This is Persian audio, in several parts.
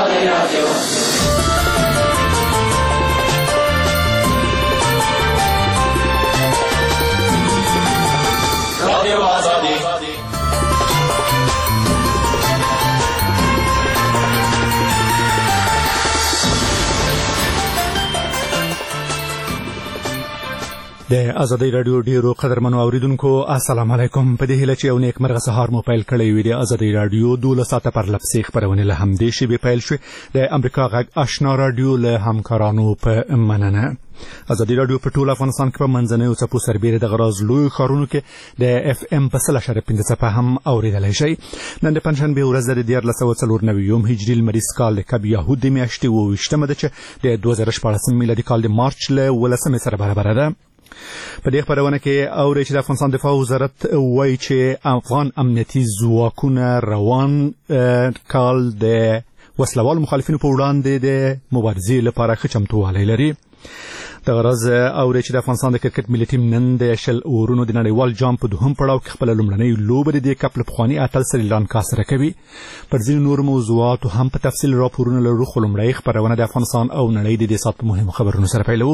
د ازادي رادیو ډیرو قدرمنو اوریدونکو السلام علیکم. په دې هیله چې یو نیک مرغه سهار مو پیل کړی وي. د ازادي رادیو 12 ساعته پر لپسې خبرونه له همدې شی به پیل شي. د امریکا غږ آشنا رادیو له همکارانو په مننه. ازادي رادیو په ټول افغانستان کې په منځنۍ او څپو سربېره د غراز لوی ښارونو کې د اف ام په 100.5 هم اوریدلای شي. نن د پنځشنبه ورځ د 1494 هجري لمریز کال د کب یهود د میاشتې 28مه ده چې د 2014 میلادي کال د مارچ له 18 سره برابر ده. په دې خبرونه کې اوري چې د افغانستان دفاع وزارت وایي چې افغان امنیتي ځواکونه روان کال د وسلوال مخالفینو په وړاندې د مبارزې لپاره ښه چمتووالی لري. د غرض اوري چې د افغانستان د کرکټ ملي ټیم نن د شل اورونو د نړیوال جام په دوهم پړاو کې خپل لومړنۍ لوبه د کپ له پخواني اتل سریلانکا سره کوي. پر ځینو نور موضوعاتو هم په تفصیل راپورونه لرو، خو لومړی خبرونه د افغانستان او نړۍ د دې ساعت په مهمو خبرونو سره پیلوو.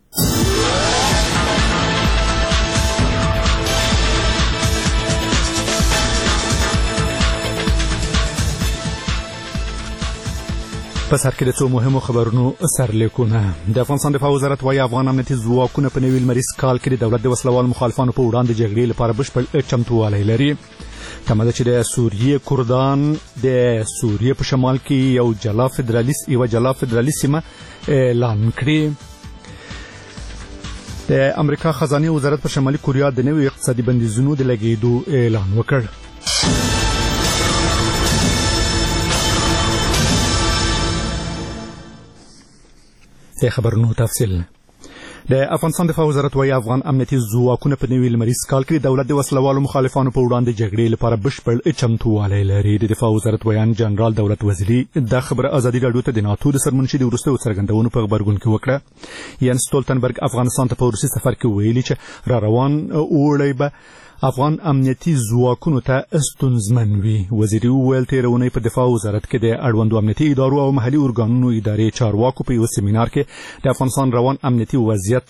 په سر کې د څو مهمو خبرونو سرلیکونه. د افغانستان دفاع وزارت وايي افغان امنیتي ځواکونه په نوي لمریز کال کې د دولت د وسلوال مخالفانو په وړاندې جګړې لپاره بشپړ چمتووالی لري. تمه ده چې د سوریې کردان د سوریې په شمال کې یو جلا فدرالیست سیمه اعلان کړي. د امریکا خزانه وزارت په شمالي کوریا د نوي اقتصادي بندیزونو د لګېدو اعلان وکړ. خبرونو تفصیل. د افغانستان دفاع وزارت وايي افغان امنیتي ځواکونه په نوي لمریز کال کې د دولت د وسلوالو مخالفانو په وړاندې جګړې لپاره بشپړ چمتووالی لري. د دفاع وزارت ویان جنرال دولت وزیری دا خبره ازادي رادیو ته د ناتو د سرمنشي د وروستیو څرګندونو په خبرګون کې وکړه. یانس ستولتنبرګ افغانستان ته په روسي سفر کې ویلي چې را روان اوړی به افغان امنیتي ځواکونو ته ستونزمن وي. وزیري وویل تېرونی په دفاع وزارت کې د اړوندو امنیتي ادارو او محلي ارګانونو ادارې چارواکو په یو سیمینار کې د افغانستان روان امنیتي وضعیت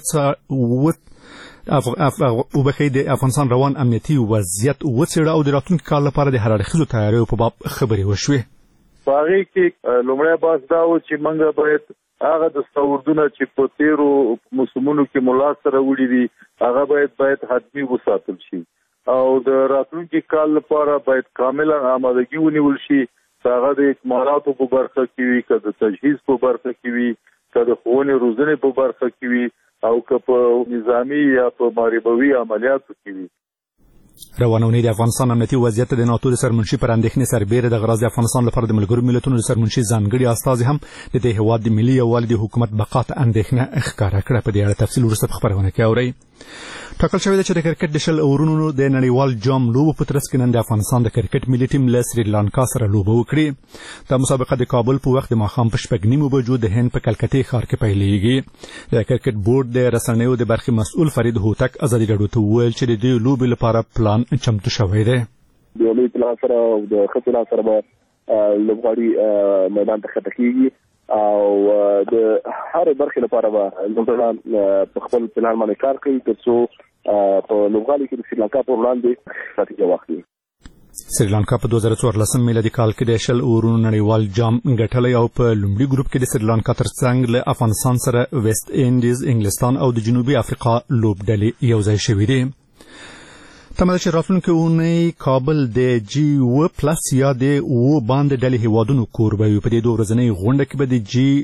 وڅېړه او د راتلونکي کال لپاره د هر اړخیزو تیاریو په باب خبرې وشوې. په هغې کې لومړی بحث دا و چې موږ باید هغه د ستوردونه چې په تیرو موسمونو کې مو لاس سره وړي دي هغه باید حتمي وساتل شي او د راتلونکي کال لپاره باید کاملا آمادګي ونیول شي. هغه د اکمالاتو په برخه کې وي، که د تجهیز په برخه کې وي، که د ښوونې روزنې په برخه کې وي او که په نظامي یا په محاربوي عملیاتو کې وي. روانه اونۍ د افغانستان امنیتي وضعیت د ناتو د سرمنشي پر اندېښنې سربېره د غراض د افغانستان لپاره د ملګرو ملتونو د سرمنشي ځانګړي استازي هم د دې هېواد د ملي یووالي د حکومت بقا ته اندېښنه ښکاره کړه. په دې اړه تفصیل وروسته په خبرونه کې اورئ. ټاکل شوې ده چې د کرکټ د شل اورونو د نړیوال جام لوبو په ترڅ کې نن د افغانستان د کرکټ ملي ټیم له سریلانکا سره لوبه وکړي. دا مسابقه د کابل په وخت د ماښام په 6:30 بجو د هند په کلکتې ښار کې پیلېږي. د کرکټ بورډ د رسنیو د برخې مسؤل فرید هوتک ازادي رادیو ته وویل چې د دې لوبې لپاره پلان چمتو شوی دی. د لوی پلان سره او د ښه پلان سره به لوبغاړي میدان ته ښکته کېږي او د هر برخې لپاره به لوبغاړان په خپل پلان باندې کار کوي تر څو په لوبغالي کې د سریلانکا په وړاندې نتیجه واخلي. سریلانکا په 2014 میلادي کال کې د شل اورونو نړیوال جام ګټلی او په لومړي ګروپ کې د سریلانکا ترڅنګ له افغانستان سره ویسټ انډیز، انګلستان او د جنوبي افریقا لوبډلې یوځای شوي دي. تمه ده چې راتلونکې اونۍ کابل د G7+ یا د باندې ډلې هیوادونو کوربه وي. په دې دوه ورځنۍ غونډه کې به د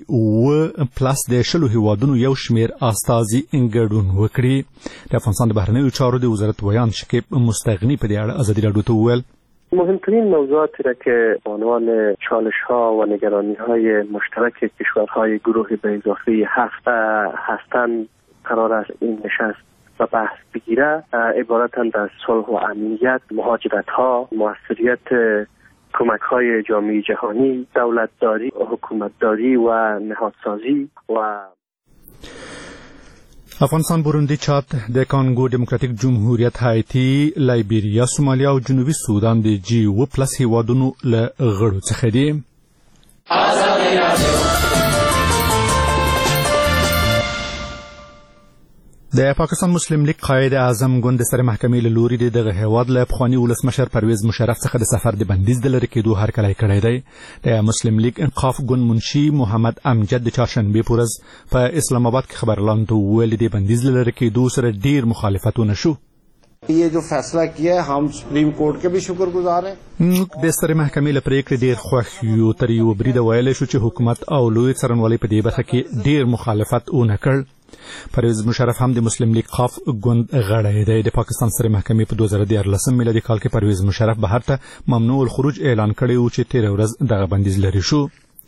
G7+ د 10 هیوادونو یو شمېر استازي ګډون وکړي. د افغانستان د بهرنیو چارو د وزارت ویان شکیب مستغنی په دې اړه ازادي رادیو ته وویل مهمترین موضوعاتی را که به عنوان چالش‌ها و نگرانی‌های مشترک کشورهای گروه به اضافه 7 هستند قرار است این نشست و بحث بگیره. عبارتند از صلح و امنیت، مهاجرت‌ها، موثریت کمک‌های جامعه جهانی، دولتداری، حکومتداری و نهادسازی و افغانستان، بوروندی، چاد، د کانګو ډیموکراتیک جمهوریت، هایتي، لایبیریا، سومالیا او جنوبي سودان د G7+ هیوادونو له غړو څخه دي. د پاکستان مسلم لیگ قائد اعظم ګوند سره محکمې له لوري د هیواد له پخوانی ولسمشر پرویز مشرف څخه د سفر د بندیز د لری کېدو هرکلی کړی دی. د مسلم لیگ انقاف ګوند منشي محمد امجد د چهارشنبه په ورځ په اسلام آباد کې خبرلاند ته ویل د بندیز له لری کېدو سره ډیر مخالفتونه شو. ये जो फैसला किया है हम सुप्रीम कोर्ट के भी शुक्रगुजार हैं. د سترې محکمې له پریکړې ډیر خوښ یو تر یو بریده ویل شو چې حکومت او لوی څارنوالۍ په دې برخه کې ډیر مخالفت ونه کړ. پرویز مشرف هم د مسلم لیگ قاف ګوند غړی دی. د پاکستان سترې محکمې په 2014 میلادي کال کې پرویز مشرف بهر ته ممنوع الخروج اعلان کړی و چې 13 ورځ دغه بندیز لري شو.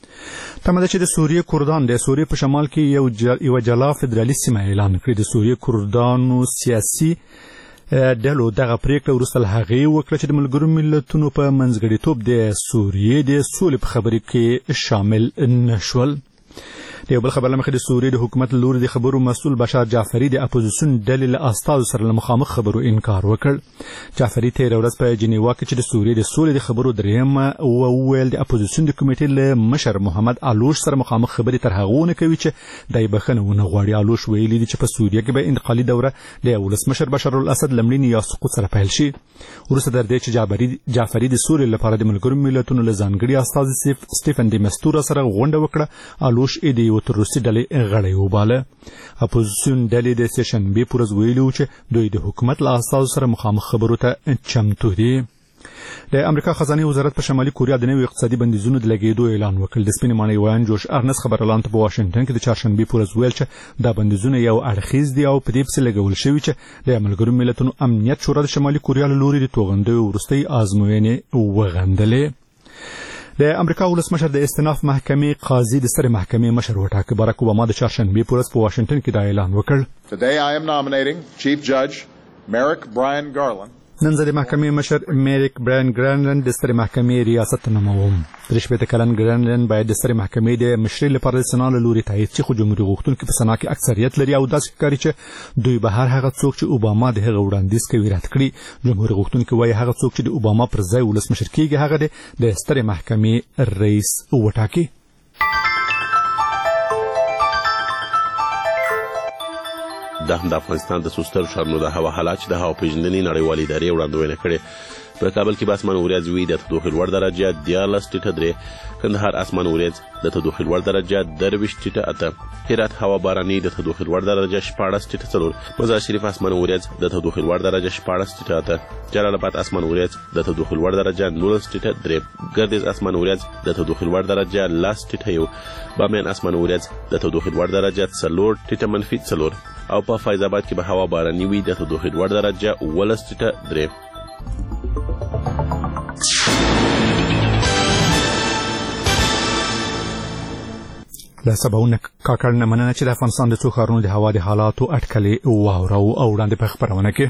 تمه چې د سوریې کردان د سوریې په شمال کې یو جلا فدرالي سیمه اعلان کړې. د سوریې کردانو سیاسي ډلو دغه پریکړه وروسته له هغې وکړه چې د ملګرو ملتونو په منځګړیتوب د سوریې د سولې په خبرې کې شامل نشول. د یو بل خبر له مخې د سوریې د حکومت له لوري د خبرو مسؤل بشار جعفري د اپوزیسیون ډلې له استازو سره له مخامخ خبرو انکار وکړ. جعفري 13 ورځ په جنیوا کې چې د سوریې د سولې د خبرو درېیمه وویل د اپوزیسیون د کمیټې له مشر محمد علوش سره مخامخ خبرې تر هغه نه کوي چې دای بخنه ونه غواړي. علوش ویلي دی چې په سوریه کې به انتقالي دوره د ولسمشر بشار الاسد لمړینې یا سقوط سره پیل شي. وروسته در دې چې جعفري د سولې لپاره د ملګرو ملتونو له ځانګړي استازي سټیفن ډي مستور سره غونډه وکړه. علوش د یو تروریستي ډلې غړی وباله. اپوزیسیون ډلې د سیشنبه پر ورځ ویلي چې دوی د حکومت له استازو سره مخامخ خبرو ته چمتو دي. د امریکا خزانه وزارت په شمالي کوریا د نوي اقتصادي بندیزونو د لګیدو اعلان وکړ. د سپینې ماڼۍ ویان جوش ارنس خبرلاند په واشنگټن کې د چهارشنبه پر ورځ ویل چې دا بندیزونه یو اړخیز دي او په دې پسې لګول شوي چې د ملګرو ملتونو امنیت شورا د شمالي کوریا له لوري د توغندیو وروستۍ ازموینې وغندلې. د امریکا ولسمشر د استئناف محکمې قاضي د سترې محکمې مشر وټاکه. باراک اوباما د چهارشنبه پر ورځ په واشنگټن کې دا اعلان وکړ. Today I am nominating Chief Judge Merrick Brian Garland. نن زه د محکمې مشر میریک براین ګرانلند د سترې محکمې ریاست نوموم. 63 کلن ګرانلند باید د سترې محکمې د مشرۍ لپاره د سنا له لوري تایید شي، خو جمهوریت غوښتونکي په سنا کې اکثریت لري او داسې ښکاري چې دوی به هر هغه څوک چې اوباما د هغه وړاندیز کوي رد کړي. جمهوریت غوښتونکي وایي هغه څوک چې د اوباما پر ځای ولسمشر کیږي هغه د سترې محکمې رئیس وټاکي. د افغانستان د سوستر ښارونو د هوا حالات چې د هوا پیژندنې نړیوالې ادارې وړاندوینه کړې. په کابل کې به اسمان وریځ وي د تودوخې لوړ درجه 14.3، کندهار اسمان وریځ د تودوخې لوړ درجه 23.8، هرات هوا باراني د تودوخې لوړ درجه 14.4، مزار شریف اسمان وریځ د تودوخې لوړ درجه 14.8، جلال آباد اسمان وریځ د تودوخې لوړ درجه 19.3، ګردیز اسمان وریځ د تودوخې لوړ درجه 10.1، بامیان اسمان وریځ د تودوخې لوړ درجه 4.-4 او په فیض آباد کې به هوا باراني وي د تودوخې لوړ درجه 18.3. له سباونه کاکړ نه مننه چې د افغانستان د څو ښارونو د هوا د حالاتو اټکلې واورو او وړاندې په خپرونه کې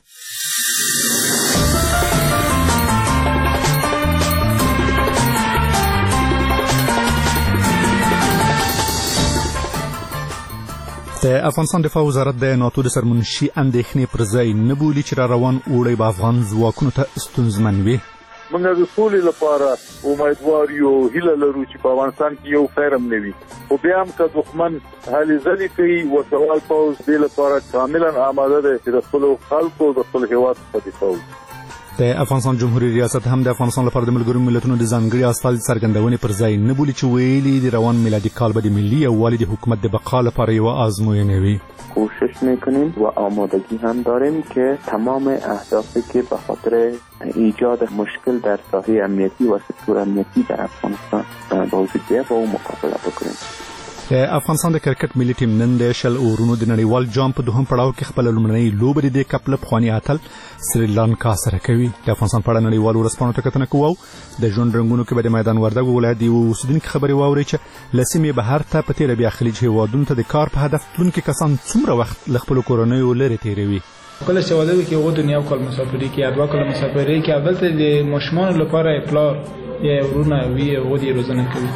د افغانستان دفاع وزارت د ناتو د سرمنشي اندېښنې پر ځای نه بولي چې را روان اوړی به افغان ځواکونو ته ستونزمن وي. موږ د سولې لپاره امیدوار یو، هیله لرو چې په افغانستان کې یو خیرم نه وي، خو بیا هم که دښمن هلې ځلې کوي وسوال پوځ دې لپاره کاملا آماده دی چې د خپلو خلکو د خپل هېواد څخه دفاع وکړي. د افغانستان جمهوریت ریاست هم د افغانستان لپاره د ملګرو ملتونو د ځانګړي استازي څرګندونې پر ځای نه بولي چې ویلي د روان میلادي کال به د ملي یووالي د حکومت د بقا لپاره یوه آزموینه وي. کوشش میکنیم و آمادگی هم داریم که تمام اهدافی که به خاطر ایجاد مشکل در ساحه امنیتی و سکتور امنیتی در افغانستان وجود داره با اون مقابله بکنیم. د افغانستان د کرکټ ملي ټیم نن د شل اورونو د نړیوال جام په دوهم پړاو کې خپل لومړنۍ لوبه د کپ له پخواني اتل سریلانکا سره کوي. د افغانستان په اړه نړیوال ورځپاڼو ته کتنه کوو. د ژوند رنګونو کې به د میدان وردګو ولایت د یو اوسېدونکي خبرې واورئ چې له سیمې بهر ته په تیره بیا خلیج هېوادونو ته د کار په هدف تلونکي کسان څومره وخت له خپلو کورنیو لرې تېروي. کله چې واده کې هغه دنیا کال مسافري کې یا 2 کال مسافري کې اول ته د ماشومان لپاره پلار یا ورونه وی هغه دی روزنه کوي.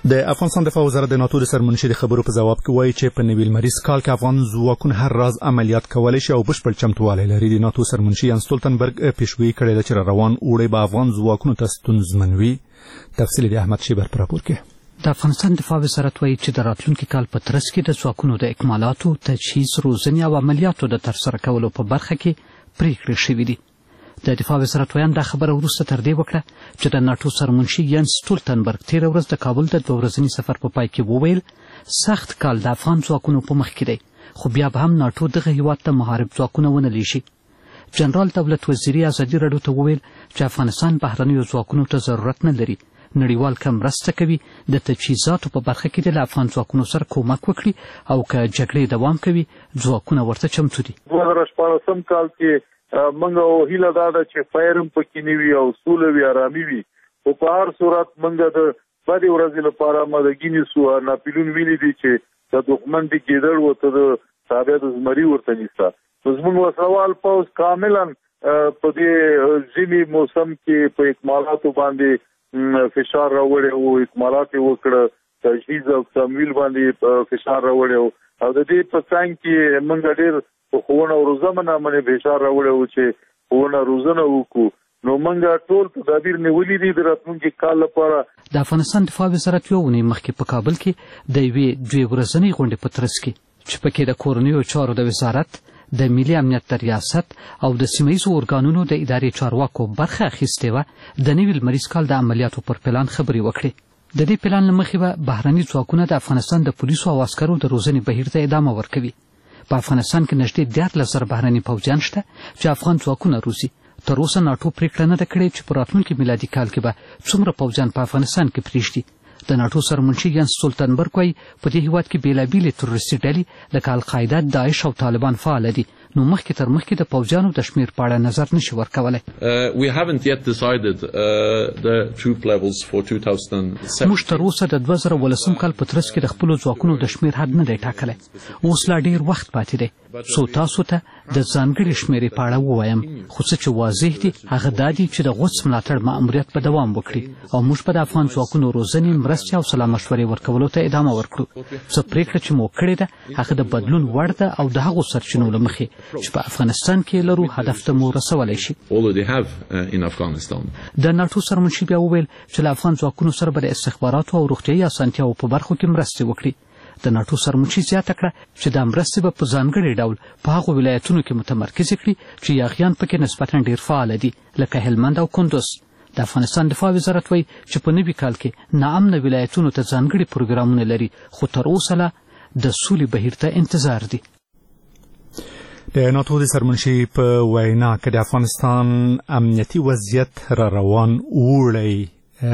د افغانستان دفاع وزارت د ناتو د سرمنشي د خبرو په ځواب کې وایي چې په نوي لمریز کال کې افغان ځواکونه هر راز عملیات کولی شي او بشپړ چمتووالی لري. د ناتو سرمنشي یانس ستولتنبرګ پیشګویي کړې ده چې روان اوړی به افغان ځواکونو ته ستونزمن وي. تفصیل د احمد شیبر په راپور کې. د افغانستان دفاع وزارت وایي چې د راتلونکي کال په ترڅ کې د ځواکونو د اکمالاتو، تجهیز، روزنې او عملیاتو د ترسره کولو په برخه کې پریکړې شوې دي. د دفاع وزارت ویان دا خبره وروسته تر دې وکړه چې د ناټو سرمنشي یانس ستولتنبرګ تېره ورځ د کابل د 2 ورځني سفر په پای کې وویل سخت کال د افغان ځواکونو په مخ کې دی، خو بیا به هم ناټو دغه هیواد ته محارب ځواکونه ونه لیږي. جنرال دولت وزیري ازادي راډیو ته وویل چې افغانستان بهرنیو ځواکونو ته ضرورت نه لري، نړیوال کم مرسته کوي، د تجهیزاتو په برخه کې د افغان ځواکونو سره کومک وکړي او که جګړې دوام کوي ځواکونه ورته چمتو دي. 2014 کال کې منګه هیله دا ده چې فایرم پکې نه وي او سوله وي، آرامي وي. او په هر صورت منګه د بدې ورځې لپاره مدګي نیسو. ناپلیون ویلي دي چې د دښمن د کېدل ورته د تابع د زمري ورته نیسه. زموږ وسوال پوز کاملا په دې ژمي موسم کې په اکمالاتو باندې فشار راوړی او اکمالات یې وکړه، تجهیز او تمویل باندې فشار راوړی او د دې په څنګ کې منګه ډېر په ښوونه او روزنه باندې فشار راوړی و چې ښوونه روزنه وکړو. نو منګه ټول تدابیر نیولي دي د راتلونکي کال لپاره. د افغانستان دفاع وزارت یوه اونۍ مخکې په کابل کې د یوې 2 ورځنۍ غونډې په ترڅ کې چې پکې د کورنیو چارو د وزارت، د ملي امنیت د ریاست او د سیمهیزو ارګانونو د ادارې چارواکو برخه اخیستې وه، د نوي لمریز کال د عملیاتو پر پلان خبرې وکړې. د دې پلان له مخې به بهرني ځواکونه د افغانستان د پولیسو او عسکرو د روزنې بهیر ته ادامه ورکوي. په افغانستان کې نږدې 14,000 بهرني پوځیان شته چې افغان ځواکونه روزي. تر اوسه ناټو پریکړه نه ده کړې چې په راتلونکي میلادي کال کې به څومره پوځیان په افغانستان کې پرېږدي. د ناټو سرمنشي یانس ستولتنبرګ وایي په دې هیواد کې بېلابېلې تروریستي ډلې لکه القاعده، داعش او طالبان فعاله دي. نو مخکې تر مخکې د پوځیانو د شمېر په اړه نظر نشي ورکولی. موږ تر اوسه د 2018 کال په ترڅ کې د خپلو ځواکونو د شمېر حد نه دی ټاکلی. اوس لا ډېر وخت پاتې دی څو تاسو ته د ځانګړې شمېرې په اړه ووایم، خو څه چې واضح دي هغه دا دي چې د غوڅ ملاتړ مأموریت به دوام وکړي او موږ به د افغان ځواکونو روزنې، مرستې او سلا مشورې ورکولو ته ادامه ورکړو. څه پریکړه چې مو کړې ده هغه د بدلون وړ ده او د هغو سرچینو له مخې چې په افغانستان کې لرو هدف ته مو رسولی شي. د ناټو سرمنشي بیا وویل چې له افغان ځواکونو سره به د استخباراتو او روغتیایي اسانتیاوو په برخو کې مرستې وکړي. د ناټو سرمنشي زیاته کړه چې دا مرستې به په ځانګړي ډول په هغو ولایتونو کې متمرکزې کړي چې یاغیان پکې نسبتا ډېر فعاله دي لکه هلمند او کندوز. د افغانستان دفاع وزارت وایي چې په نوي کال کې ناامنه ولایتونو ته ځانګړي پروګرامونه لري، خو تر اوسه لا د سولې بهیر ته انتظار دی. د ناتو د سرمنشي په وینا کې د افغانستان امنیتي وضعیت را روان اوړی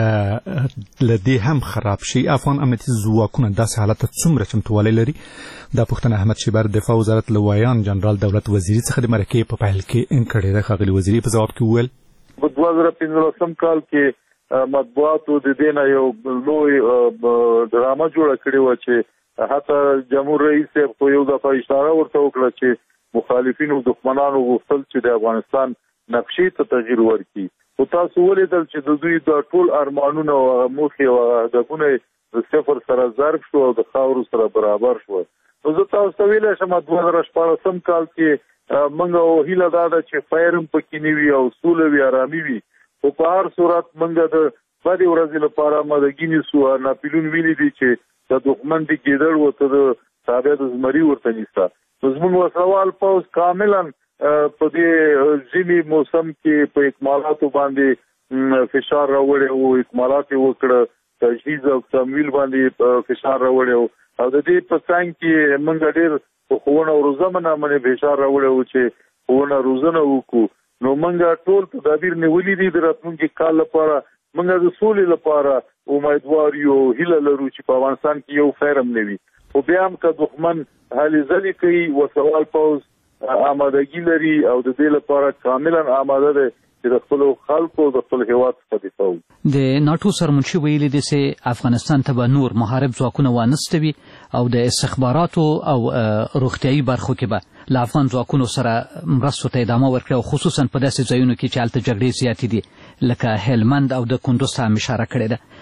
لدې هم خراب شي. افغان امنیتي ځواکونه داسې حالت ته څومره چمتووالی لري؟ دا پوښتنه احمد شیبر دفاع وزارت له ویان جنرال دولت وزیري څخه د مرکې په پیل کې کړې ده. ښاغلي وزیري په ځواب کې وویل په 2015 کال کې مطبوعاتو د دې نه یو لوی ډرامه جوړه کړې وه چې حتی جمهور رئیس صاحب خو یو دفعه اشاره ورته وکړه چې مخالفینو دښمنانو غوښتل چې د افغانستان نقشې ته تغییر ورکړي. خو تاسو ولیدل چې د دوی د ټول ارمانونه او موخې او هدفونه د صفر سره ضرب شو او د خاورو سره برابر شو. نو زه تاسو ته ویلی شم 2014 کال کې منګه هیله دا ده چې فایرم پکې نه وي او سوله وي، آرامي وي. خو په هر صورت منګه د بدې ورځې لپاره مدګي نیسو. ناپلیون ویلي دي چې د دښمن د کېدل ورته د تابع د زمري ورته نیسه. زموږ وسوال پوز کاملا په دې ژمي موسم کې په اکمالاتو باندې فشار راوړی او اکمالات یې وکړه، تجهیز او تمویل باندې فشار راوړی او د دې په څنګ کې موږ ډېر په ښوونه او روزنه باندې فشار راوړی و چې ښوونه روزنه وکړو. نو موږ ټول تدابیر نیولي دي د راتلونکي کال لپاره. موږ د سولې لپاره امیدوار یو، هیله لرو چې په افغانستان کې یو فیرم نه وي. خو بیا هم که دښمن هلې ځلې کوي، وسوال پوز آمادګي لري او د دې لپاره کاملا آماده دی چې د خپلو خلکو د خپل هیواد څخه دفاع وکړي. د ناټو سرمنشي ویلي دي چې افغانستان ته به نور محارب ځواکونه وانستوي او د استخباراتو او روغتیایي برخو کې به له افغان ځواکونو سره مرستو ته ادامه ورکړي او خصوصا په داسې ځایونو کې چې هلته جګړې زیاتې دي لکه هلمند او د کندوز ته هم اشاره کړې ده.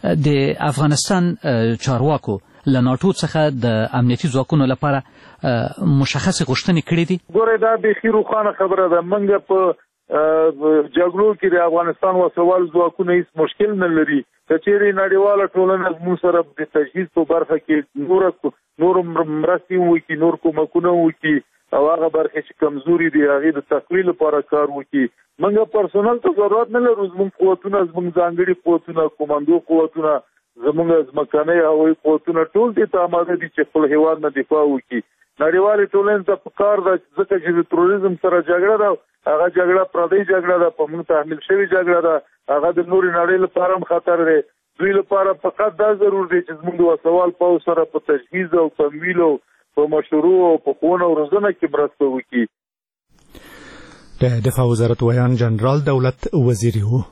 د افغانستان چارواکو له ناټو څخه د امنیتي ځواکونو لپاره مشخص غوښتنې کړې دي؟ ګوره دا بیخي روښانه خبره ده. موږ په جګړو کې د افغانستان وسوال ځواکونه هیڅ مشکل نه لري. که چیرې نړیواله ټولنه زموږ سره د تجهیز په برخه کې نور مرستې وکړي، نور کومکونه وکړي او هغه برخې چې کمزوري دي هغې د تقویې لپاره کار وکړي. موږ پرسونل ته ضرورت نه لرو. زموږ قوتونه، زموږ ځانګړي قوتونه، کوماندو قوتونه، زموږ ځمکنۍ هوایي قوتونه ټول دې ته آماده دي چې خپل هېواد نه دفاع وکړي. نړیوالې ټولنې ته پکار ده ځکه چې د تروریزم سره جګړه ده، هغه جګړه پردۍ جګړه ده، په موږ تحمیل شوې جګړه ده، هغه د نورې نړۍ لپاره هم خطر دی. دوی لپاره فقط دا ضرور دی چې زموږ د وسوال پوځ سره په تجهیز او تمویل او په مشروع او په ښوونه او روزنه کې مرسته وکړي. د دفاع وزارت ویان جنرال دولت وزیری و.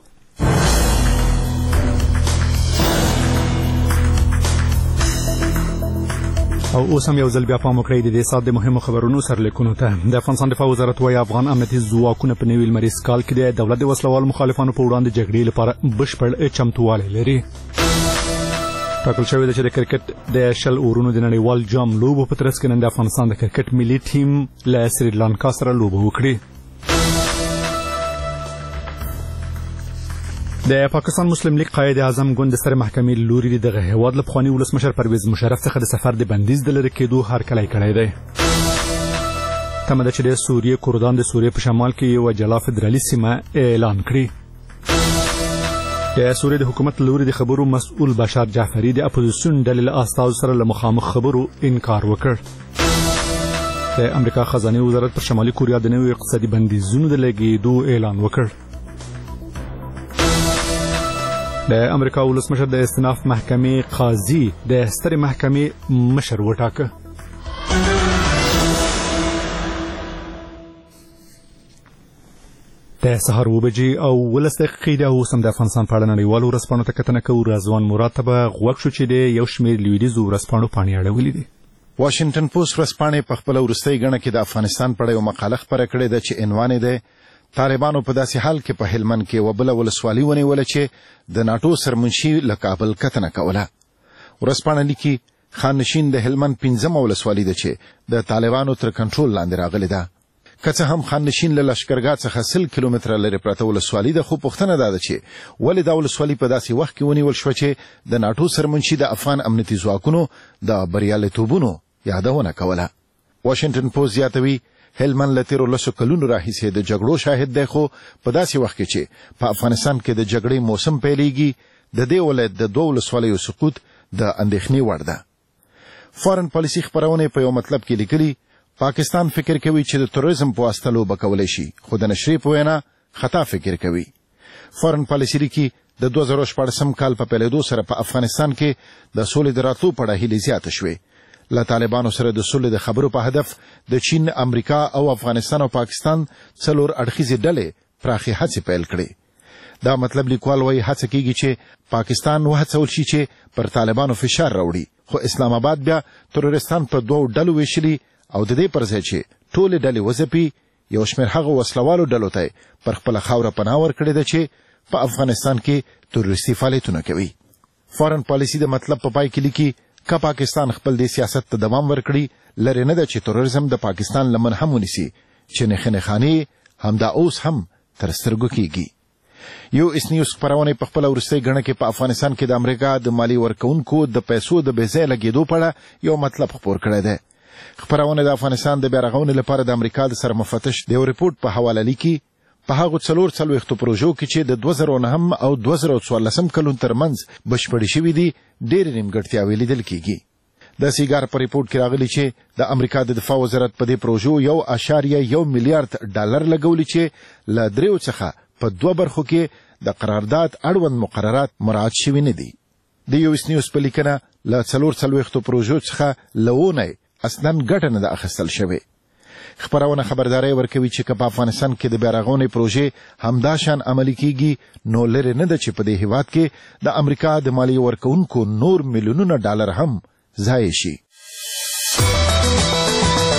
او اوس هم یو ځل بیا پام وکړئ د دې سات د مهمو خبرونو سرلیکونو ته. د افغانستان دفاع وزارت وايي افغان امنیتي ځواکونه په نوي لمریز کال کې د دولت د وسلوال مخالفانو په وړاندې جګړې لپاره بشپړ چمتووالی لري. ټاکل شوی ده چې د کرکټ د 10 اورونو د نړیوال جام لوبو په ترڅ کې نن د افغانستان د کرکټ ملي ټیم له سریلانکا سره لوبه وکړي. د پاکستان مسلم لیگ قائد اعظم ګوند ستر محکمې لوري دغه هیواد له پخواني ولسمشر پرویز مشرف څخه د سفر د بندیز د لرې کېدو هرکلی کړی دی. تمه ده چې د سوریې کردان د سوریې په شمال کې یوه جلا فدرالي سیمه اعلان کړي. د سوریې د حکومت لوري د خبرو مسؤل بشار جعفری د اپوزیسیون ډلې له استازو سره له مخامخ خبرو انکار وکړ. د امریکا خزانه وزارت پر شمالي کوریا د نوي اقتصادي بندیزونو د لګېدو اعلان وکړ. د امریکا ولسمشر د استئناف محکمې قاضي د سترې محکمې مشر وټاکه. د سهار 7:00 او 10 دقیقې د اوسم د افغانستان په اړه نړیوالو ورځپاڼو ته کتنه کوو. رضوان مراد ته به غوږ شو چې د یو شمېر لویدیځو ورځپاڼو پاڼې اړولې دي. واشنگټن پوسټ ورځپاڼې په خپل وروستۍ غڼه کې د افغانستان په اړه یو مقاله خپره کړې ده چې عنوان یې دی طالبانو په داسې حال کې په هلمند کې وبله ولسوالي ونیوله چې د ناټو سرمنشي له کابل کتنه کوله. ورځپاڼه لیکي خان نشین د هلمند 15مه ولسوالي ده چې د طالبانو تر کنټرول لاندې راغلې ده. که څه هم خان نشین له لشکرګاه څخه 100 کیلومتره لرې پرته ولسوالي ده، خو پوښتنه دا ده چې ولې دا ولسوالي په داسې وخت کې ونیول شوه چې د ناټو سرمنشي د افغان امنیتي ځواکونو د بریالیتوبونو یادونه کوله. واشنگټن پوسټ زیاتوي هلمند له تیرو 10 کلونو راهیسې د جګړو شاهد دی، خو په داسې وخت کې چې په افغانستان کې د جګړې موسم پیلېږي د دې ولایت د 2 ولسوالیو سقوط د اندېښنې وړ ده. فارن پالیسي خپرونې په یو مطلب کې لیکلي پاکستان فکر کوي چې د تروریزم په واسطه لوبه کولی شي، خو د نشرې په وینا خطا فکر کوي. فارن پالیسي لیکي د 2014 کال په پیلېدو سره په افغانستان کې د سولې د راتلو په اړه هیلې زیاتې شوې. له طالبانو سره د سولې د خبرو په هدف د چین، امریکا او افغانستان او پاکستان 4 اړخیزې ډلې پراخې هڅې پیل کړې. دا مطلب لیکوال وایي هڅه کیږي چې پاکستان وهڅول شي چې پر طالبانو فشار راوړي، خو اسلام آباد بیا تروریستان په 2 ډلو ویشلي او د دې پر ځای چې ټولې ډلې وځپي یو شمېر هغه وسلوالو ډلو ته پر خپله خاوره پناه ورکړې ده چې په افغانستان کې تروریستي فعالیتونه کوي. فارن پالیسي د مطلب په پای کې لیکي که پاکستان خپل د سیاست ته دوام ورکړي لري نه ده چې تروریزم د پاکستان لمن هم ونیسي چې نښنې خانې همدا اوس هم تر سترګو کېږي. یو اس نیوز خپرونې په خپله وروستۍ غڼه کې په افغانستان کې د امریکا د مالي ورکوونکو د پیسو د بېځایه لګېدو په اړه یو مطلب خپور کړی دی. خپرونه د افغانستان د بیا رغونې لپاره د امریکا د سرمفتش د یو ریپورټ په حواله لیکي په هغو 44 پروژو کې چې د 2009 او 2014 کلونو ترمنځ بشپړې شوي دي ډېرې نیمګړتیاوې لیدل کېږي. د سیګار په ریپورټ کې راغلي چې د امریکا د دفاع وزارت په دې پروژو 1.1 میلیارډ ډالر لګولي چې له 3 څخه په 2 برخو کې د قرارداد اړوند مقررات مراعات شوي نه دي. د یو اس نیوز په لیکنه له 44 پروژو څخه لونه اصلا ګټه نه ده اخیستل شوې. خپرونه خبرداري ورکوي چې که په افغانستان کې د بیا رغونې پروژې همدا شان عملي کیږي نو لرې نه ده چې په دې هیواد کې د امریکا د مالی ورکوونکو نور میلیونونه ډالر هم ضایع شي.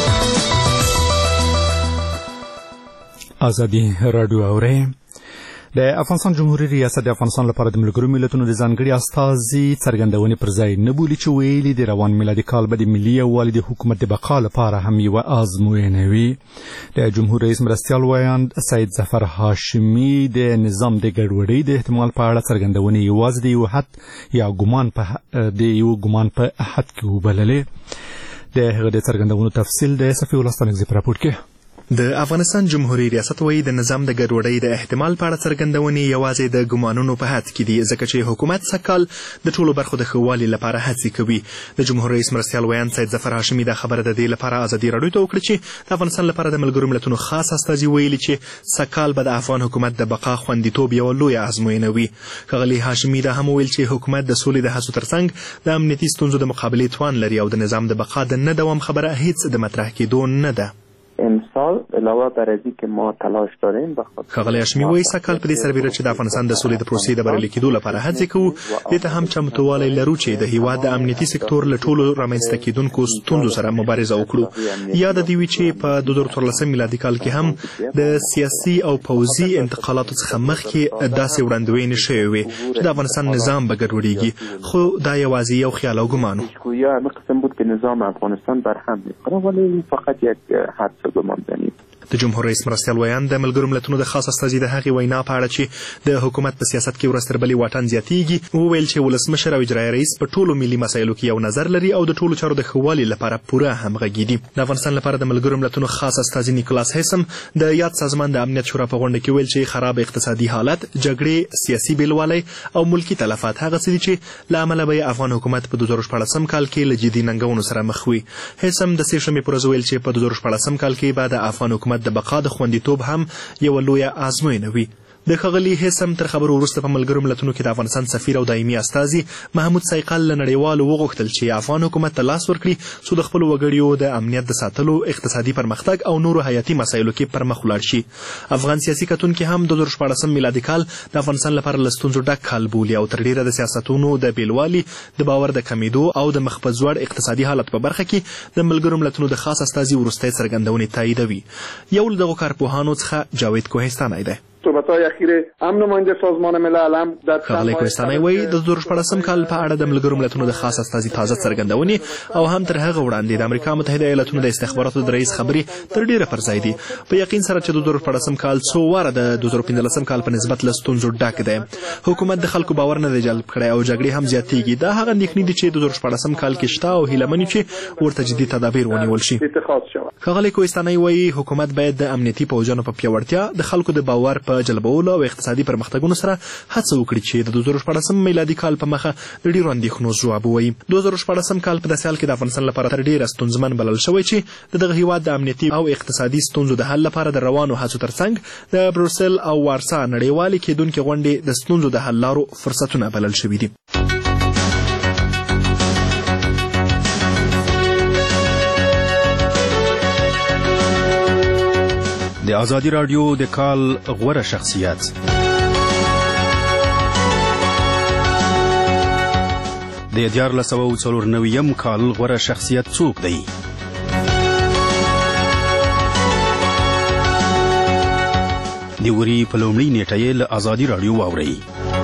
ازادي راډیو اورئ. د افغانستان جمهوریت ریاست د افغانستان لپاره د ملګرو ملتونو د ځانګړي استازي څرګندونې پر ځای نه بولي چې ویلي د روان میلادي کال به د ملي یووالي د حکومت د بقا لپاره هم یوه ازموینه وي. د جمهور رئیس مرستیال ویاند سید ظفر هاشمي د نظام د ګډوډۍ د احتمال په اړه څرګندونې یوازې د یو حد یا ګمان په حد کې وبللې. د هغه د څرګندونو تفصیل د صفي الله ستانکزي په راپور کې. د افغانستان جمهوریت ریاست وایي د نظام د ګډوډۍ د احتمال په اړه څرګندونې یوازې د ګمانونو په حد کې دي، ځکه چې حکومت سږکال د ټولو برخو د ښه والي لپاره هڅې کوي. د جمهور رئیس مرستیال ویاند سید ظفر هاشمي دا خبره د دې لپاره ازادي راډیو ته وکړه چې د افغانستان لپاره د ملګرو ملتونو خاص استازي ویلي چې سږکال به د افغان حکومت د بقا خوندیتوب یوه لویه ازموینه وي. ښاغلي هاشمي دا هم ویل چې حکومت د سولې د هڅو ترڅنګ د امنیتي ستونزو د مقابلې توان لري او د نظام د بقا د نه دوام خبره هیڅ د مطرح کېدو نه ده. امسال علاوه بر از اینکه ما تلاش داریم ښاغلی هاشمي وایي سږکال په دې سربیره چې د افغانستان د سولې د پروسې د بریالي کېدو لپاره هڅې کوو، دې ته هم چمتووالی لرو چې د هیواد د امنیتي سکتور له ټولو رامنځته کېدونکو ستونزو سره مبارزه وکړو. یاد دې وي چې په 2014 میلادي کال کې هم د سیاسي او پوځي انتقالاتو څخه مخکې داسې وړاندوینې شوې وې چې د افغانستان نظام به ګډوډېږي، خو دا یوازې یو خیال او ګمان و. یا قسم بود که نظام افغانستان برهم می‌خوره، ولی فقط یک حدس گماندنی. د جمهور رئیس مرستیال ویاند د ملګرو ملتونو د خاص استازي د هغې وینا په اړه چې د حکومت په سیاست کې ورځ تر بلې واټن زیاتېږي وویل چې ولسمشر او اجرایي رئیس په ټولو ملي مسایلو کې یو نظر لري او د ټولو چارو د ښه والي لپاره پوره همغږي دي. د افغانستان لپاره د ملګرو ملتونو خاص استازي نیکولاس هیسم د یاد سازمان د امنیت شورا په غونډه کې ویل چې خراب اقتصادي حالت، جګړې، سیاسي بېلوالی او ملکي تلفات هغه څه دي چې له امله به افغان حکومت په 2014 کال کې له جدي ننګونو سره مخ وي. هیسم د سې شنبې پر ورځ ویل چې په 2014 کال کې به د افغان حکومت د بقا د خوندیتوب هم یوه لویه ازموینه وي. د ښاغلي هیسم تر خبرو وروسته په ملګرو ملتونو کې د افغانستان سفیر او دایمي استازي محمود سیقل له نړیوالو وغوښتل چې افغان حکومت ته لاس ورکړي څو د خپلو وګړیو د امنیت د ساتلو، اقتصادي پرمختګ او نورو حیاتي مسایلو کې پر مخ ولاړ شي. افغان سیاسي کتونکي هم 2014 میلادي کال د افغانستان لپاره له ستونزو ډک کال بولي او تر ډیره د سیاستونو د بیلوالي، د باور د کمیدو او د مخ په ځوړ اقتصادي حالت په برخه کې د ملګرو ملتونو د خاص استازي وروستۍ څرګندونې تاییدوي. یو له دغو کارپوهانو څخه جاوید کوهستانی دی. صحبت‌های اخیر هم نماینده سازمان ملل هم در ښاغلی کوهستانی وایي د 2014 کال په اړه د ملګرو ملتونو د خاص استازي تازه څرګندونې او هم تر هغه وړاندې د امریکا متحده ایالاتونو د استخباراتو د رئیس خبرې تر ډیره پر ځای دي. په یقین سره چې د 2014 کال څو واره د 2015 کال په نسبت له ستونزو ډک دی. حکومت د خلکو باور نه دی جلب کړی او جګړې هم زیاتېږي. دا هغه نیکني دي چې د 2014 کال کې شته او هیله مني چې ورته جدي تدابیر ونیول شي. ښاغلی کوهستانی وایي حکومت باید د امنیتي پوځیانو په پیاوړتیا، د خلکو د باور په جلبولو او اقتصادي پرمختګونو سره هڅه وکړي چې د 2014 میلادي کال په مخه د ډیرو اندېښنو ځواب ووایي. 2014 کال په داسې حال کې د افغانستان لپاره تر ډیره ستونزمن بلل شوی چې د دغه هیواد د امنیتي او اقتصادي ستونزو د حل لپاره د روانو هڅو ترڅنګ د بروسل او وارسا نړیوالې کېدونکې غونډې د ستونزو د حل لارو فرصتونه بلل شوي دي. د ازادي راډیو د کال غوره شخصیت. د 1494 کال غوره شخصیت څوک دی؟ د وري په لومړۍ نیټه یې له ازادي راډیو واورئ.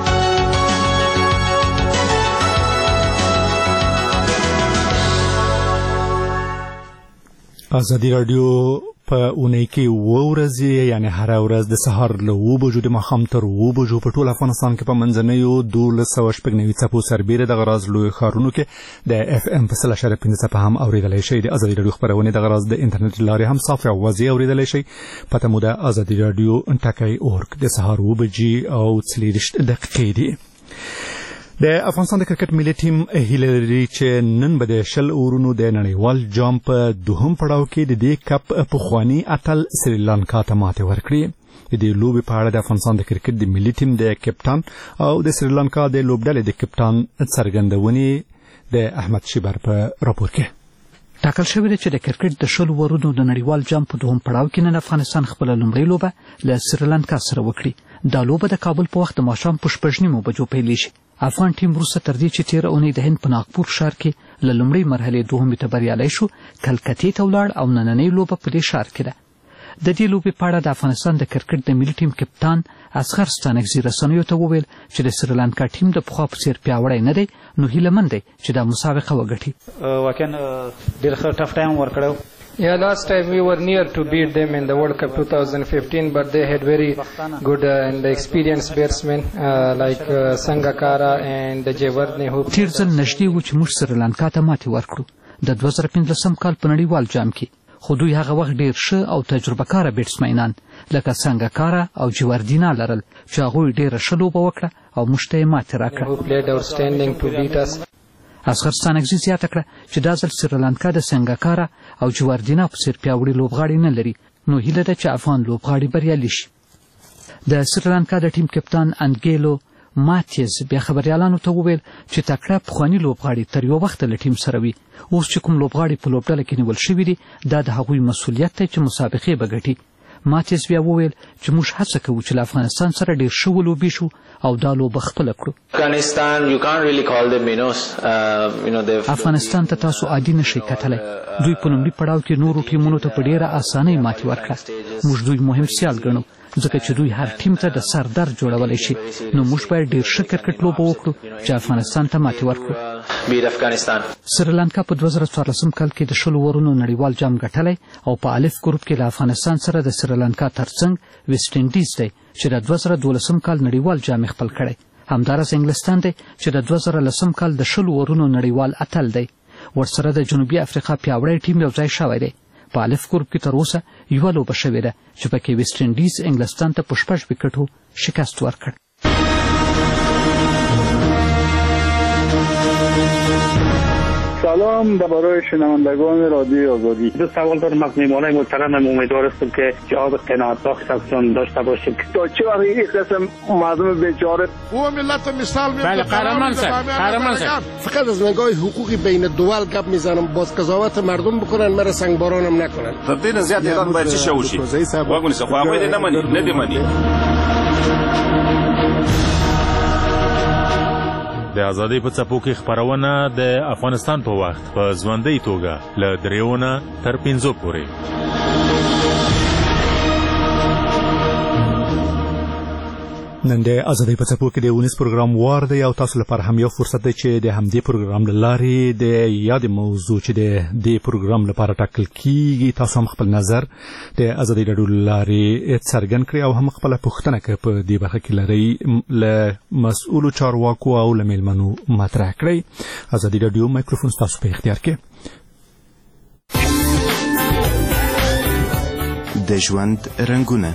ازادي راډیو په اونۍ کې 7 ورځې یعنی هر ورځ د سهار له 7 بجو د ماښام تر 7 بجو په ټول افغانستان کې په منځنیو 1290 څپو سربیره د غراز لوی ښارونو کې د اف ام په 0.5 څپه هم اوریدلی شئ. د ازادي راډیو خپرونې د غراز د انټرنیټ لارې هم صاف او واضح اوریدلی شئ. پته مو د ازادي راډیو ټکی.org د سهار 7 بجې او 40 دقیقې دي. د افغانستان د کرکټ ملي ټیم هیله لري چې نن به د 10 اورونو د نړیوال جام په دوهم پړاو کې د دې کپ پخواني اتل سریلانکا ته ماتې ورکړي. د دې لوبې په اړه د افغانستان د کرکټ د ملي ټیم د کپټان او د سریلانکا د لوبډلې د کپټان څرګندونې د احمد شیبر په راپور کې. ټاکل شوی دی چې د کرکټ د 10 اورونو د نړیوال جام په دوهم پړاو کې نن افغانستان خپل لومړی لوبه له سریلانکا سره وکړي. دا لوبه د کابل په وخت د ماښام په 6:30 بجو پیل شي. افغان ټیم وروسته تر دې چې 13 اونۍ د هند په ناګپور ښار کې له لومړۍ مرحلې دوهمې ته بریالی شو، کلکتې ته ولاړ او نننۍ لوبه په دې ښار کې ده. د دې لوبې په اړه د افغانستان د کرکټ د ملي ټیم کپتان اصغر ستانکزي رسنیو ته وویل چې د سریلانکا ټیم د پخوا په څیر پیاوړی نه دی، نو هیله مند دی چې دا مسابقه وګټي. واقعا ډېر ښه ټف ټایم ورکړی. Yeah, last time we were near to beat them in the World Cup 2015, but they had very good and experienced batsmen like Sangakkara and Jayawardene who... تیر ځل نږدې و چې موږ سریلانکا ته ماتې ورکړو د 2015 کال په نړیوال جام کې، خو دوی هغه وخت ډېر ښه او تجربه کاره بیټسمینان لکه سانګاکارا او جیواردینا لرل چې هغوی ډېره ښه لوبه وکړه او موږ ته یې ماتې راکړه. اصغر ستانکزي زیاته کړه چې دا ځل سریلانکا د سانګاکارا او جیواردینا په څیر پیاوړي لوبغاړي نه لري، نو هیله ده چې افغان لوبغاړي بریالي شي. د سریلانکا د ټیم کپتان انګیلو ماتیز بیا خبریالانو ته وویل چې تکړه پخواني لوبغاړي تر یو وخته له ټیم سره وي. اوس چې کوم لوبغاړي په لوبډله کې نیول شوي دي دا د هغوی مسؤلیت دی چې مسابقې به ګټي. ماتیز بیا وویل چې موږ هڅه کوو چې له افغانستان سره ډېر ښه ولوبېږو او دا لوبه خپله کړو. افغانستان ته تاسو عادي نشئ کتلی. دوی په لومړي پړاو کې نورو ټیمونو ته په ډېره اسانۍ ماتې ورکړه. موږ دوی مهم سیال ګڼو ځکه چې دوی هر ټیم ته د سردر جوړولی شي، نو موږ باید ډېر ښه کرکټ لوبه وکړو چې افغانستان ته ماتې ورکړو. سریلانکا په 2014 کال کې د 20 اورونو نړیوال جام ګټلی او په الف ګروپ کې له افغانستان سره د سریلانکا ترڅنګ ویسټ انډیز دی چې د 2012 کال نړیوال جام خپل کړی. همداراز انګلستان دی چې د 2010 کال د 20 اورونو نړیوال اتل دی. ورسره د جنوبي افریقا پیاوړی ټیم یو ځای شوی دی. په الف ګروپ کې تر اوسه یوه لوبه شوې ده چې پکې ویسټ انډیز انګلستان ته په 6 وکټو شکست ورکړ. سلام برای شنوندگان رادیوی آزادی. دو سوال دارم از میهمانان محترمم. امیدوار هستم که جواب قناعت بخشتون داشته باشید. تا چه وقت این قسم مردم بیچاره و ملت مثال میزنه. بله قهرمان صاحب، قهرمان صاحب. فقط از نگاه حقوقی بین دول گپ میزنم، باز قضاوت مردم بکنن، مرا سنگبارانم نکنن. تبدیل زیاد ایران باید چه شوشی؟ واگونی سه خواهی نمانی، ندیمانی. د ازادۍ په څپو کې خپرونه د افغانستان په وخت په ژوندۍ توګه له 3 تر 5 پورې. نن د ازادۍ په څپو کې د 19 پروګرام وار دی او تاسو لپاره هم یو فرصت دی چې د همدې پروګرام له لارې د یاد موضوع چې د دې پروګرام لپاره ټاکل کیږي تاسو هم خپل نظر د ازادۍ راډیو له لارې څرګند کړئ او هم خپله پوښتنه که په دې برخه کې لرئ له مسؤلو چارواکو او له میلمنو مطرح کړئ. ازادۍ راډیو مایکروفون ستاسو په اختیار کې. د ژوند رنګونه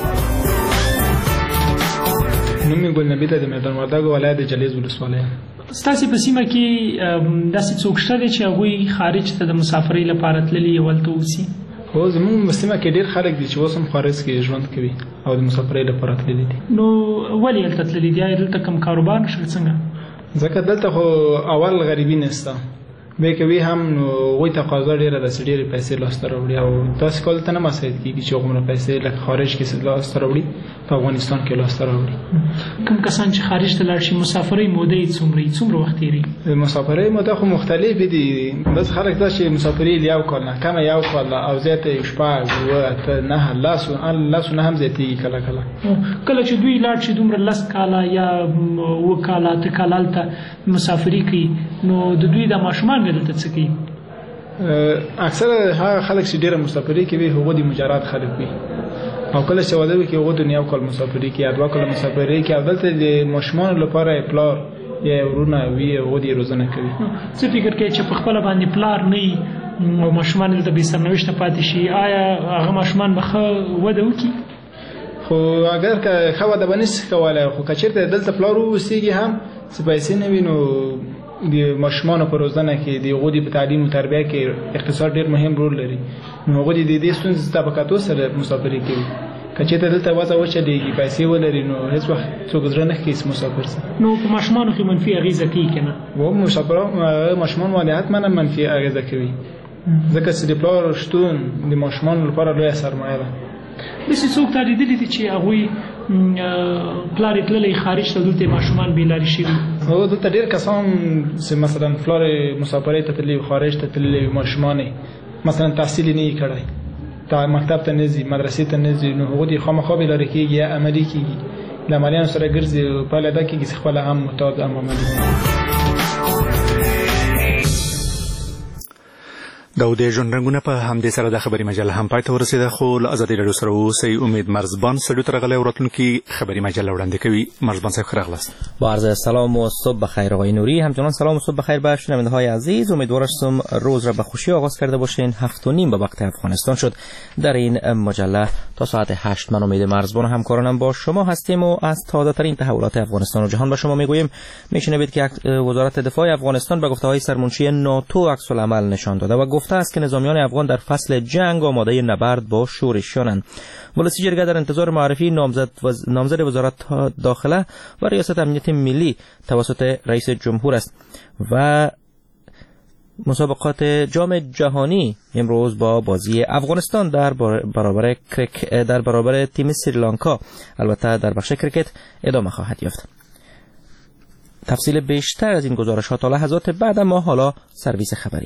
نوم یې ګلنبي ته د میدان وردګو ولایت د جلیز ولسوالۍ. ستاسې په سیمه کې داسې څوک شته دی چې هغوی خارج ته د مسافرۍ لپاره تللي یو هلته اوسي؟ هو زموږ په سیمه کې ډېر خلک دي چې اوس هم خارج کې ژوند کوي او د مسافرۍ لپاره تللي دي. نو ولې هلته تللي دي؟ آیا دلته کوم کاروبار نشته څنګه؟ ځکه دلته خو اول غریبي نشته، بیا کوي هم نو هغوی تقاضا ډېره ده چې ډېرې پیسې لاسته راوړي او داسې کال ته نه مساعد کېږي چې هغومره پیسې لکه خارج کې لاسته راوړي په افغانستان کې لاسته راوړي. کوم کسان چې خارج ته لاړ شي مسافرۍ موده یې څومره وخت تېري؟ مسافرۍ موده خو مختلفې دي. بس خلک دا چې مسافرۍ یو کال نه کمه یو کال او زیاته 6 9 لاسو نه هم زیاتېږي کله کله. کله چې دوی لاړ شي دومره 10 کاله یا 7 کاله 8 کاله هلته مسافري کوي نو د دوی د ماشومان دلته څه کوي؟ اکثره هغه خلک چې ډېره مسافري کوي هغوی د مجرد خلک وي او کله چې واده وکړي هغوی د یو کال مسافري کوي یا 2 کاله مسافري کوي او دلته د ماشومانو لپاره پلار یا ورونه وي هغوی یې روزنه کوي. څه فکر کوي چې په خپله باندې پلار نه وي او ماشومان دلته بې سرنوشته پاتې شي آیا هغه ماشومان به ښه وده وکړي؟ خو اگر که ښه وده به نشي کولی خو که چېرته دلته پلار واوسېږي هم څه پیسې نه وي نو د ماشومانو په روزنه کې د هغوی په تعلیم او تربیه کې اقتصاد ډېر مهم رول لري. نو هغوی د دې ستونزې ته په کتو سره مسافري کوي. که چېرته دلته وضع وچلېږي پیسې ولري نو هېڅ وخت څوک زړه نه ښکي چې مسافر شي. نو په ماشومانو کې منفي اغېزه کوي که نه؟ ماشومان باندې حتما منفي اغېزه کوي ځکه چې د پلار شتون د ماشومانو لپاره لویه سرمایه ده. داسې څوک تا لیدلي دي چې هغوی پلار یې تللی خارج ته دلته ماشومان بېلارې شوي؟ هو دلته ډېر کسان چې مثلا پلار یې مسافرۍ ته تللي خارج ته تللي ماشومان یې مثلا تحصیل یې نه وي کړی تا مکتب ته نزي مدرسې ته نزي نو هغه د خامخا به لري کېږي یا عملی کېږي لمریان سره ګرځي په لدا کې خپل هم متعد عملی د ژوند رنګونه په همدې سره د خبري مجله هم پای ته ورسېده خو له ازادي راډیو سره اوسئ. امید مرزبان سټډیو ته راغلی او راتلونکي خبري مجله وړاندې کوي. مرزبان صاحب ښه راغلاست. با عرض سلام و صبح بخیر آقای نوری. همچنان سلام و صبح بخیر به شنونده‌های عزیز. امیدوار هستم روز را به خوشی آغاز کرده باشین. 7:30 به وقت افغانستان شد. در این مجله تا ساعت 8 من امید مرزبان و همکارانم با شما هستیم و از تازه‌ترین تحولات افغانستان و جهان به شما میگوییم. میشنوید که وزارت دفاع افغانستان به گفته‌های سرمنشی ناتو عکس‌العمل نشان داده و گفته است که نظامیان افغان در فصل جنگ آماده نبرد با شورشیانند. ولسی جرگه در انتظار معرفی نامزد وزارت داخله و ریاست امنیت ملی توسط رئیس جمهور است. و مسابقات جام جهانی امروز با بازی افغانستان در برابر تیم سریلانکا البته در بخش کرکت ادامه خواهد یافت. تفصیل بیشتر از این گزارش ها تا لحظات بعد، اما حالا سرویس خبری.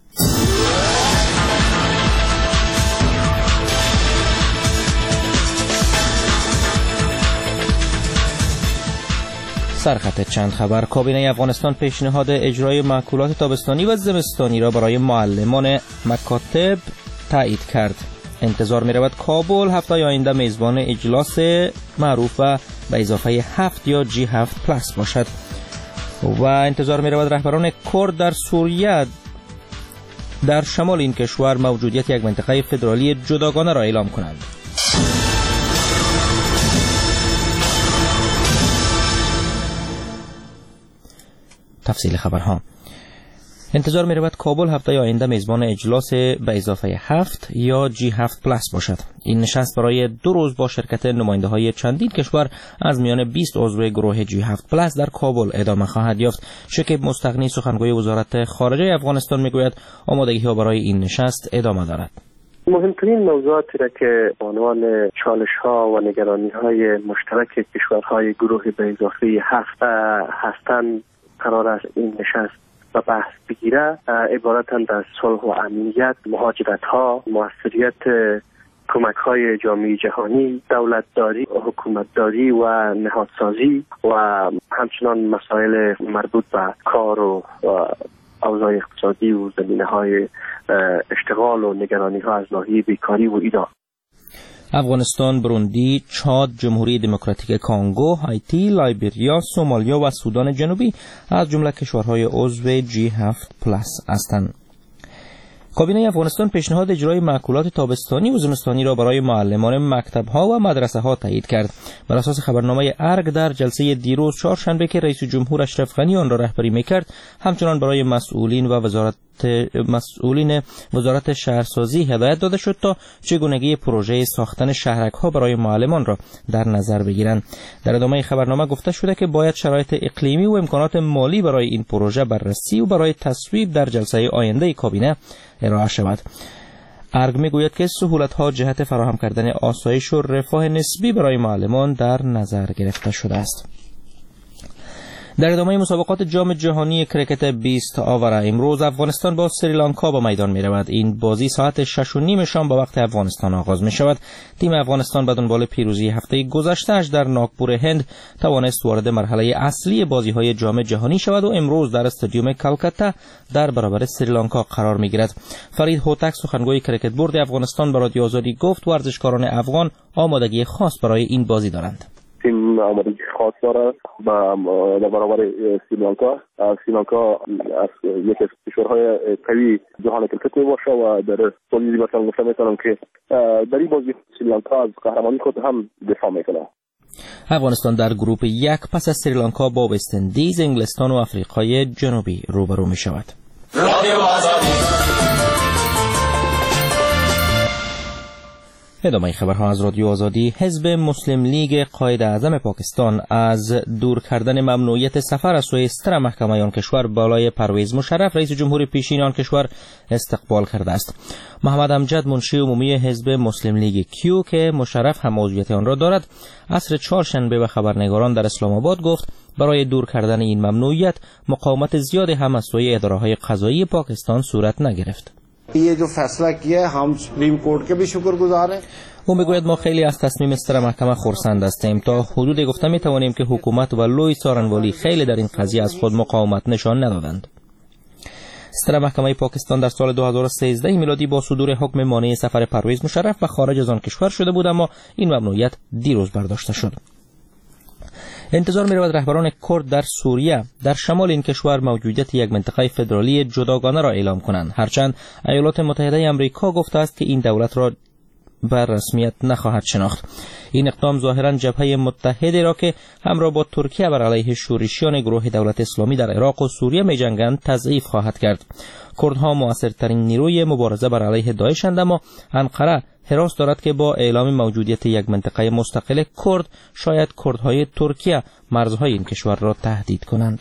سرخط چند خبر. کابینه افغانستان پیشنهاد اجرای مأکولات تابستانی و زمستانی را برای معلمان مکاتب تایید کرد. انتظار می رود کابل هفته آینده میزبان اجلاس معروف و به اضافه 7 یا G7+ باشد. و انتظار می رود رهبران کرد در سوریه در شمال این کشور موجودیت یک منطقه فدرالی جداگانه را اعلام کنند. تفصیل خبرها. انتظار می رود کابل هفته آینده میزبان اجلاس به اضافه 7 یا G7+ باشد. این نشست برای 2 روز با شرکت نماینده های چندین کشور از میان 20 عضو گروه G7+ در کابل ادامه خواهد یافت. شکیب مستغنی سخنگوی وزارت خارجه افغانستان میگوید آمادگی ها برای این نشست ادامه دارد. مهمترین موضوعاتی را که به عنوان چالش ها و نگرانی های مشترک کشورهای گروه به اضافه 7 هستند قرار است این نشست و بحث بگیره. عبارتند از صلح و امنیت، مهاجرت ها، موثریت کمک های جامعه جهانی، دولتداری، حکومتداری و نهادسازی و همچنان مسائل مربوط به کار و اوضاع اقتصادی و زمینه های اشتغال و نگرانی ها از ناحیه بیکاری و اینا. افغانستان، بروندی، چاد، جمهوری دموکراتیک کانگو، هایتی، لایبریا، سومالیا و سودان جنوبی از جمله کشورهای عضو G7+ هستند. کابینه افغانستان پیشنهاد اجرای مأکولات تابستانی و زمستانی را برای معلمان مکتب‌ها و مدرسه‌ها تایید کرد. بر اساس خبرنامه ارگ در جلسه دیروز چهارشنبه که رئیس جمهور اشرف غنی آن را رهبری می‌کرد، همچنان برای مسئولین وزارت شهرسازی هدایت داده شد تا چگونگی پروژه ساختن شهرک‌ها برای معلمان را در نظر بگیرند. در ادامه خبرنامه گفته شده که باید شرایط اقلیمی و امکانات مالی برای این پروژه بررسی و برای تصویب در جلسه آینده کابینه ارائه شود. ارگ میگوید که سهولت‌ها جهت فراهم کردن آسایش و رفاه نسبی برای معلمان در نظر گرفته شده است. در ادامه مسابقات جام جهانی کرکت 20 آور امروز افغانستان با سریلانکا به میدان می رود. این بازی ساعت 6:30 شام به وقت افغانستان آغاز می شود. تیم افغانستان به دنبال پیروزی هفته گذشته‌اش در ناگپور هند توانست وارد مرحله اصلی بازی های جام جهانی شود و امروز در استادیوم کلکتا در برابر سریلانکا قرار می گیرد. فرید هوتک سخنگوی کرکت بورد افغانستان به رادیو آزادی گفت ورزشکاران افغان آمادگی خاص برای این بازی دارند. تیم آمادگی خاص داره در برابر سریلانکا. سریلانکا از یکی از کشورهای قوی جهان کرکت باشه و در سالی مثلا گفته میتونم که در این بازی سریلانکا از قهرمانی خود هم دفاع میکنه. افغانستان در گروپ 1 پس از سریلانکا با وست اندیز، انگلستان و آفریقای جنوبی روبرو می شود. ادامه خبرها از رادیو آزادی. حزب مسلم لیگ قائد اعظم پاکستان از دور کردن ممنوعیت سفر از سوی ستر محکمه آن کشور بالای پرویز مشرف رئیس جمهور پیشین آن کشور استقبال کرده است. محمد امجد منشی عمومی حزب مسلم لیگ کیو که مشرف هم عضویت آن را دارد عصر چهارشنبه به خبرنگاران در اسلام آباد گفت برای دور کردن این ممنوعیت مقاومت زیادی هم از سوی اداره‌های قضایی پاکستان صورت نگرفت. ये जो फैसला किया हम supreme court के भी शुक्रगुजार हैं. او میگوید ما خیلی از تصمیم ستر محکمه خرسند هستیم. تا حدودی گفته می توانیم که حکومت و لوی څارنوالی خیلی در این قضیه از خود مقاومت نشان ندادند. ستر محکمه پاکستان در سال 2013 میلادی با صدور حکم مانع سفر پرویز مشرف و خارج از آن کشور شده بود، اما این ممنوعیت دیروز برداشته شد. انتظار می رود رهبران کرد در سوریه در شمال این کشور موجودیت یک منطقه فدرالی جداگانه را اعلام کنند، هرچند ایالات متحده آمریکا گفته است که این دولت را بر رسمیت نخواهد شناخت. این اقدام ظاهرا جبهه متحده را که همراه با ترکیه بر علیه شورشیان گروه دولت اسلامی در عراق و سوریه می جنگند تضعیف خواهد کرد. کردها موثرترین نیروی مبارزه بر علیه داعش اند، اما انقره حراس دارد که با اعلام موجودیت یک منطقه مستقل کرد شاید کردهای ترکیه مرزهای این کشور را تهدید کنند.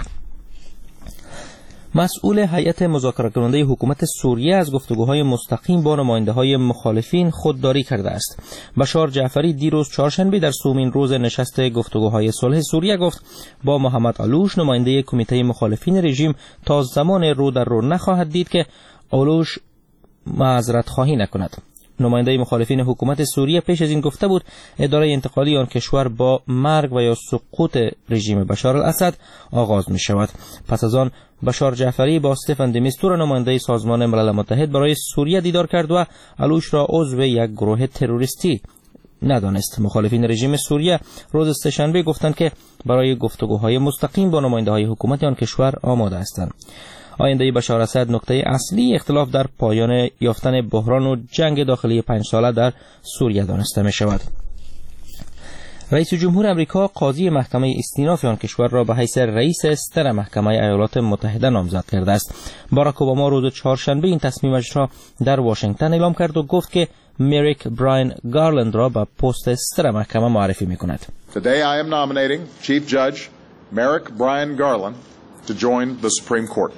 مسئول هیئت مذاکره کننده حکومت سوریه از گفتگوهای مستقیم با نماینده‌های مخالفین خودداری کرده است. بشار جعفری دیروز چهارشنبه در سومین روز نشست گفتگوهای صلح سوریه گفت با محمد علوش نماینده کمیته مخالفین رژیم تا زمان رو در رو نخواهد دید که علوش معذرت خواهی نکند. نماینده مخالفین حکومت سوریه پیش از این گفته بود اداره انتقالی آن کشور با مرگ و یا سقوط رژیم بشار الاسد آغاز می شود. پس از آن بشار جعفری با استفان د میستور نماینده سازمان ملل متحد برای سوریه دیدار کرد و علوش را عضو یک گروه تروریستی ندانست. مخالفین رژیم سوریه روز سه‌شنبه گفتند که برای گفتگوهای مستقیم با نماینده‌های حکومت آن کشور آماده هستند. آینده بشار اسد نکته اصلی اختلاف در پایان یافتن بحران و جنگ داخلی 5 ساله در سوریه دانسته می شود. رئیس جمهور امریکا قاضی محکمه استیناف آن کشور را به حیث رئیس ستر محکمه ایالات متحده نامزد کرده است. باراک اوباما روز چهارشنبه این تصمیمش را در واشنگتن اعلام کرد و گفت که مریک براین گارلند را به پست ستر محکمه معرفی می کند. Today I am nominating Chief Judge Merrick Brian Garland to join the Supreme Court.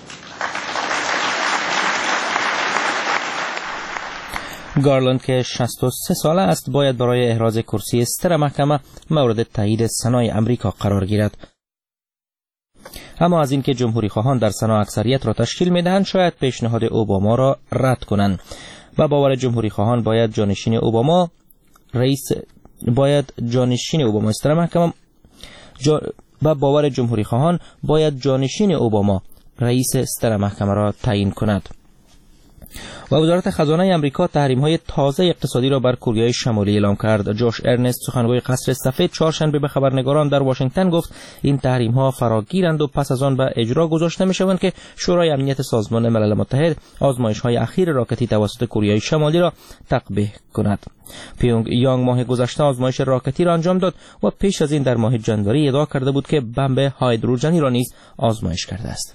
گارلند که 63 ساله است باید برای احراز کرسی ستر محکمه مورد تایید سنای امریکا قرار گیرد. اما از اینکه جمهوری خواهان در سنا اکثریت را تشکیل میدهند شاید پیشنهاد اوباما را رد کنند و باور جمهوری خواهان باید جانشین اوباما ستر محکمه و باور جمهوری خواهان باید جانشین اوباما رئیس ستر محکمه را تعیین کند. و وزارت خزانه آمریکا تحریم‌های تازه اقتصادی را بر کره شمالی اعلام کرد. جوش ارنست سخنگوی قصر سفید چهارشنبه به خبرنگاران در واشنگتن گفت این تحریم‌ها فراگیرند و پس از آن به اجرا گذاشته می‌شوند که شورای امنیت سازمان ملل متحد آزمایش‌های اخیر راکتی توسط کره شمالی را تقبیح کند. پیونگ یانگ ماه گذشته آزمایش راکتی را انجام داد و پیش از این در ماه ژانویه ادعا کرده بود که بمب هایدروژنی را نیز آزمایش کرده است.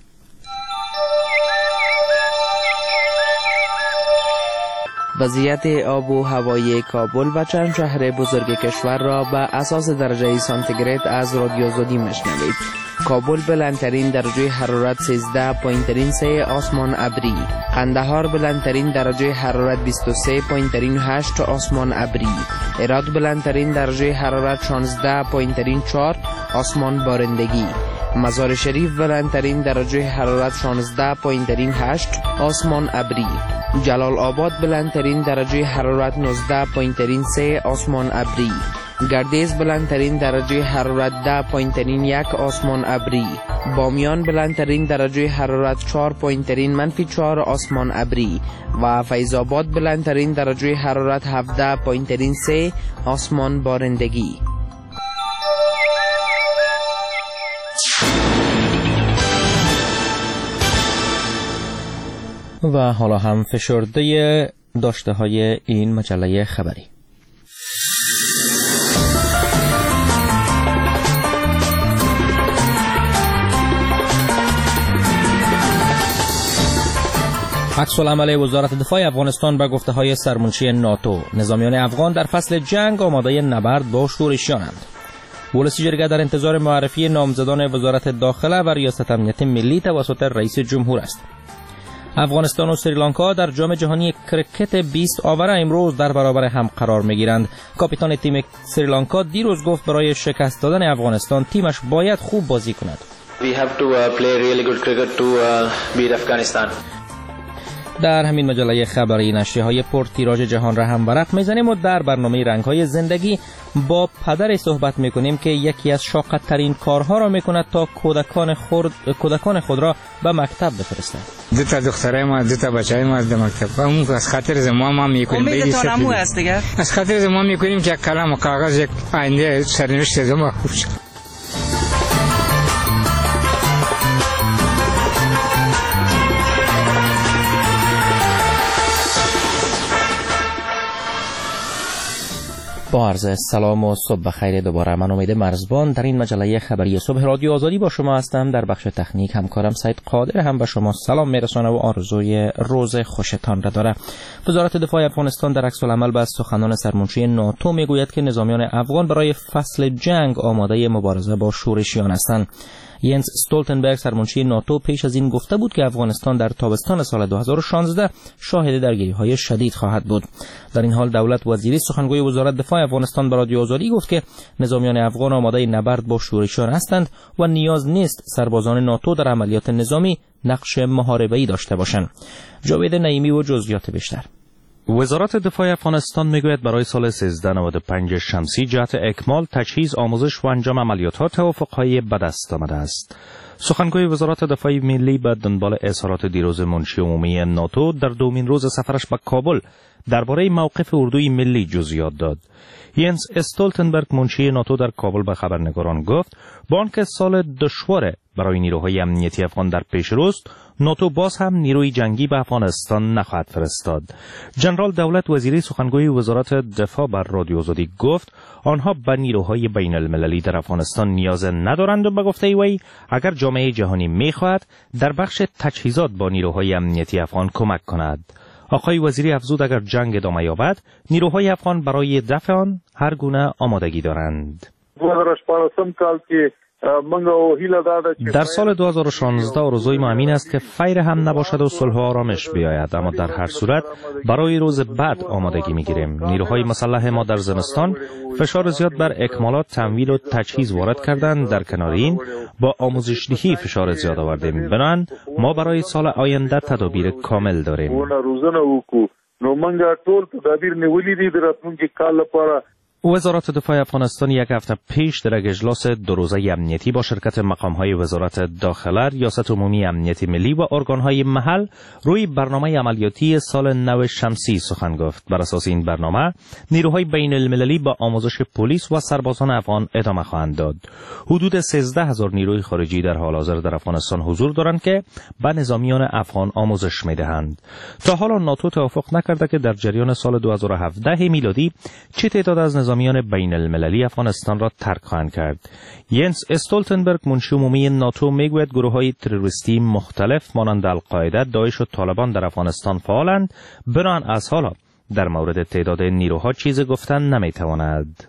وضعیت آب و هوایی کابل و چند شهر بزرگ کشور را به اساس درجه سانتیگراد از رادیو زودی میشنوید. کابل بلندترین درجه حرارت 13.3 آسمان ابری، قندهار بلندترین درجه حرارت 23.8 آسمان ابری، هرات بلندترین درجه حرارت 16.4 آسمان بارندگی، مزار شریف بلندترین درجه حرارت 16.8 آسمان ابری، جلال آباد بلندترین درجه حرارت 19.3 آسمان ابری، گردیز بلندترین درجه حرارت 10.1 آسمان ابری، بامیان بلندترین درجه حرارت 4.4 آسمان ابری و فیض آباد بلندترین درجه حرارت 17.3 آسمان بارندگی. و حالا هم فشرده داشته های این مجله خبری. عکس العمل وزارت دفاع افغانستان به گفته های سرمنشی ناتو: نظامیان افغان در فصل جنگ آماده نبرد با شورشیانند. ولس جرگه در انتظار معرفی نامزدان وزارت داخله و ریاست امنیت ملی توسط رئیس جمهور است. افغانستان و سریلانکا در جام جهانی کرکت 20 آوره امروز در برابر هم قرار میگیرند. کاپیتان تیم سریلانکا دیروز گفت برای شکست دادن افغانستان تیمش باید خوب بازی کند. We have to play really good cricket to beat Afghanistan. در همین مجله خبری نشریه‌های پرتیراژ جهان را هم ورق می‌زنیم و در برنامه رنگ‌های زندگی با پدری صحبت می‌کنیم که یکی از شاق‌ترین کارها را می‌کند تا کودکان خود را به مکتب بفرستد. دو تا دخترای ما، دو تا بچه‌ای ما از مکتب. اون از خاطر زمان می‌کنیم. امید تارمو است دیگه. از خاطر زمان می‌کنیم که کلم و کاغذ یک آینده سرنوشت زمان خوب شد. با عرض سلام و صبح بخیر دوباره. من امید مرزبان در این مجله خبری صبح رادیو آزادی با شما هستم. در بخش تکنیک همکارم سید قادر هم به شما سلام میرسانه و آرزوی روز خوشتان را داره. وزارت دفاع افغانستان در عکس العمل به سخنان سرمنشی ناتو میگوید که نظامیان افغان برای فصل جنگ آماده مبارزه با شورشیان هستند. ینس استولتنبرگ سرمنشی ناتو پیش از این گفته بود که افغانستان در تابستان سال 2016 شاهد درگیری‌های شدید خواهد بود. در این حال دولت وزیری سخنگوی وزارت دفاع افغانستان به رادیو آزادی گفت که نظامیان افغان آماده نبرد با شورشیان هستند و نیاز نیست سربازان ناتو در عملیات نظامی نقش محاربه‌ای داشته باشند. جاوید نعیمی و جزئیات بیشتر. وزارت دفاع افغانستان میگوید برای سال 1395 شمسی جهت اکمال تجهیز، آموزش و انجام عملیات‌ها توافق‌های به دست آمده است. سخنگوی وزارت دفاع ملی به دنبال اظهارات دیروز منشی عمومی ناتو در دومین روز سفرش به کابل درباره موقف اردوی ملی جزئیات داد. ینس استولتنبرگ منشی ناتو در کابل به خبرنگاران گفت با آنکه سال دشوار برای نیروهای امنیتی افغان در پیش روست، ناتو باز هم نیروی جنگی به افغانستان نخواهد فرستاد. جنرال دولت وزیری سخنگوی وزارت دفاع بر رادیو آزادی گفت آنها به نیروهای بین المللی در افغانستان نیاز ندارند و به گفته وی اگر جامعه جهانی میخواهد در بخش تجهیزات با نیروهای امنیتی افغان کمک کند. آقای وزیری افزود اگر جنگ ادامه یابد نیروهای افغان برای دفع آن هر گونه آمادگی دارند. در سال 2016 آرزوی ما همین است که فیر هم نباشد و صلح و آرامش بیاید، اما در هر صورت برای روز بعد آمادگی میگیریم. نیروهای مسلح ما در زمستان فشار زیاد بر اکمالات، تمویل و تجهیز وارد کردند. در کنار این با آموزش‌دهی فشار زیاد آوردیم. بنابراین ما برای سال آینده تدابیر کامل داریم. وزارت دفاع افغانستان یک هفته پیش در یک اجلاس دو روزه امنیتی با شرکت مقام‌های وزارت داخله، ریاست عمومی امنیت ملی و ارگان‌های محل روی برنامه عملیاتی سال نو شمسی سخن گفت. بر اساس این برنامه نیروهای بین المللی با آموزش پلیس و سربازان افغان ادامه خواهند داد. حدود 13000 نیروی خارجی در حال حاضر در افغانستان حضور دارند که به نظامیان افغان آموزش می‌دهند. تا حالا ناتو توافق نکرده که در جریان سال 2017 میلادی چه تعداد از نظامیان بین المللی افغانستان را ترک خواهند کرد. ینس استولتنبرگ منشی عمومی ناتو میگوید گروه‌های تروریستی مختلف مانند القاعده، داعش و طالبان در افغانستان فعالند. بنابراین از حالا در مورد تعداد نیروها چیزی گفتن نمیتواند.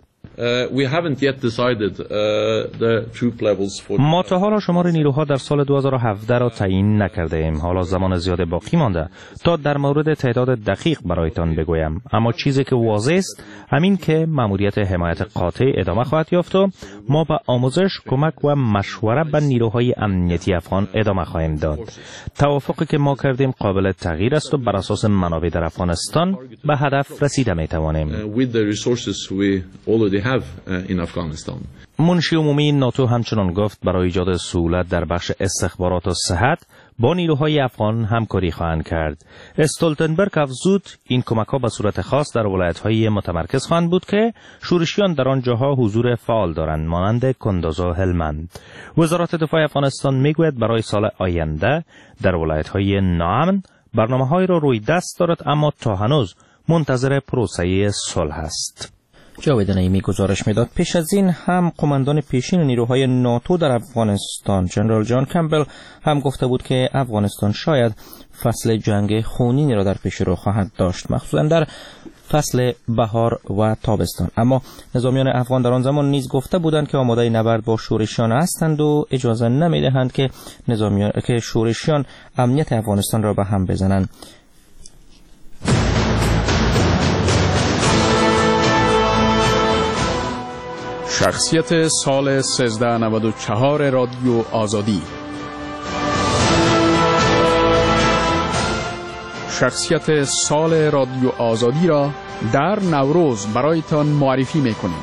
ما تا حالا شمار نیروها در سال 2017 را تعیین نکرده ایم. حالا زمان زیاد باقی مانده تا در مورد تعداد دقیق برایتان بگویم، اما چیزی که واضح است همین که مأموریت حمایت قاطع ادامه خواهد یافت و ما به آموزش، کمک و مشوره به نیروهای امنیتی افغان ادامه خواهیم داد. توافقی که ما کردیم قابل تغییر است و بر اساس منابع در افغانستان به هدف رسیده میتوانیم. منشی عمومی ناتو همچنان گفت برای ایجاد سهولت در بخش استخبارات و صحت با نیروهای افغان همکاری خواهند کرد. استولتنبرگ افزود این کمک‌ها به صورت خاص در ولایت‌های متمرکز خواهند بود که شورشیان در آنجاها حضور فعال دارند، مانند کندوز و هلمند. وزارت دفاع افغانستان میگوید برای سال آینده در ولایت‌های ناامن برنامه‌هایی را روی دست دارد، اما تا هنوز منتظر پروسه صلح است. جاوید نعیمی گزارش میداد. پیش از این هم قماندان پیشین نیروهای ناتو در افغانستان جنرال جان کمبل هم گفته بود که افغانستان شاید فصل جنگ خونینی را در پیش رو خواهد داشت، مخصوصا در فصل بهار و تابستان. اما نظامیان افغان در آن زمان نیز گفته بودند که آماده نبرد با شورشیان هستند و اجازه نمیدهند که شورشیان امنیت افغانستان را به هم بزنند. شخصیت سال 1394 رادیو آزادی. شخصیت سال رادیو آزادی را در نوروز برایتان معرفی میکنیم.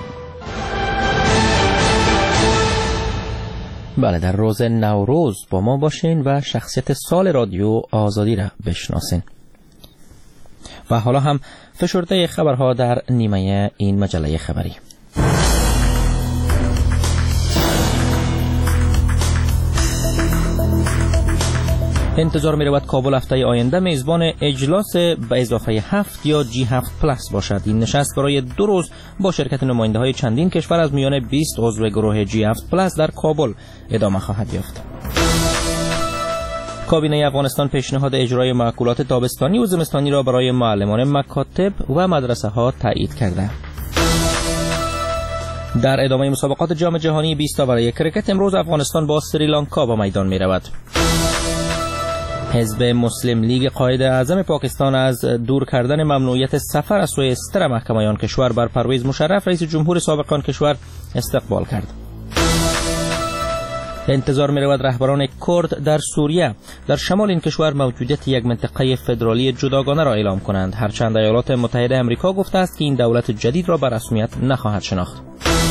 بله، در روز نوروز با ما باشین و شخصیت سال رادیو آزادی را بشناسین. و حالا هم فشرده خبرها در نیمه این مجله خبری. انتظار می رود کابل هفته آینده میزبان اجلاس به اضافه 7 یا G7 پلاس باشد. این نشست برای 2 روز با شرکت نماینده های چندین کشور از میان 20 عضو گروه G7 پلاس در کابل ادامه خواهد یافت. کابینه افغانستان پیشنهاد اجرای معکولات تابستانی و زمستانی را برای معلمان مکاتب و مدرسه ها تایید کرده. در ادامه مسابقات جام جهانی 20 برای کرکت امروز افغانستان با سریلانکا به میدان می رود. حزب مسلم لیگ قائد اعظم پاکستان از دور کردن ممنوعیت سفر از سوی ستر محکمه آن کشور بر پرویز مشرف رئیس جمهور سابق آن کشور استقبال کرد. انتظار می رود رهبران کرد در سوریه در شمال این کشور موجودیت یک منطقه فدرالی جداگانه را اعلام کنند، هرچند ایالات متحده آمریکا گفته است که این دولت جدید را به رسمیت نخواهد شناخت.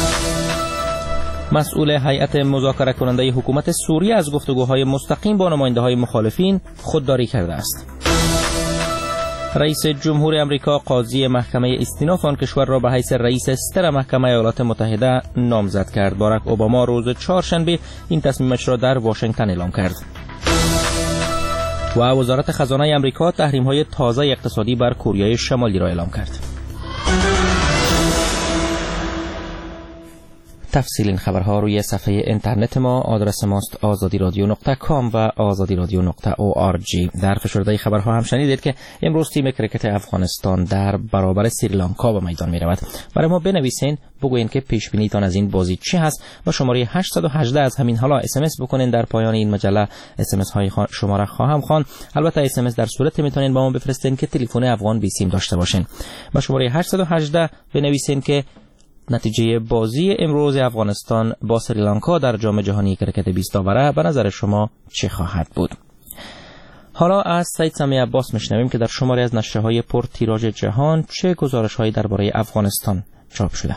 مسئول هیئت مذاکره کننده حکومت سوریه از گفتگوهای مستقیم با نماینده های مخالفین خودداری کرده است. رئیس جمهور آمریکا قاضی محکمه استیناف آن کشور را به حیث رئیس ستر محکمه ایالات متحده نامزد کرد. باراک اوباما روز چهارشنبه این تصمیمش را در واشنگتن اعلام کرد. و وزارت خزانه آمریکا تحریم‌های تازه اقتصادی بر کره شمالی را اعلام کرد. تفصیل این خبرها روی صفحه اینترنت ما، آدرس ماست azadiradio.com و azadiradio.org. در فشرده خبرها هم شنیدید که امروز تیم کرکت افغانستان در برابر سریلانکا به میدان می رود. برای ما بنویسین، بگوین که پیش بینیتان از این بازی چی هست و شماره 818 از همین حالا SMS بکنین. در پایان این مجله SMS های شما را خواهم خواند. البته SMS در صورت میتونین با ما بفرستین که تلفن افغان بی سیم داشته باشین. با شماره 818 بنویسین که نتیجه بازی امروز افغانستان با سریلانکا در جام جهانی کرکت 20 آوره به نظر شما چه خواهد بود؟ حالا از سید سمی عباس میشنویم که در شماری از نشریه‌های پر تیراژ جهان چه گزارش‌هایی درباره افغانستان چاپ شده.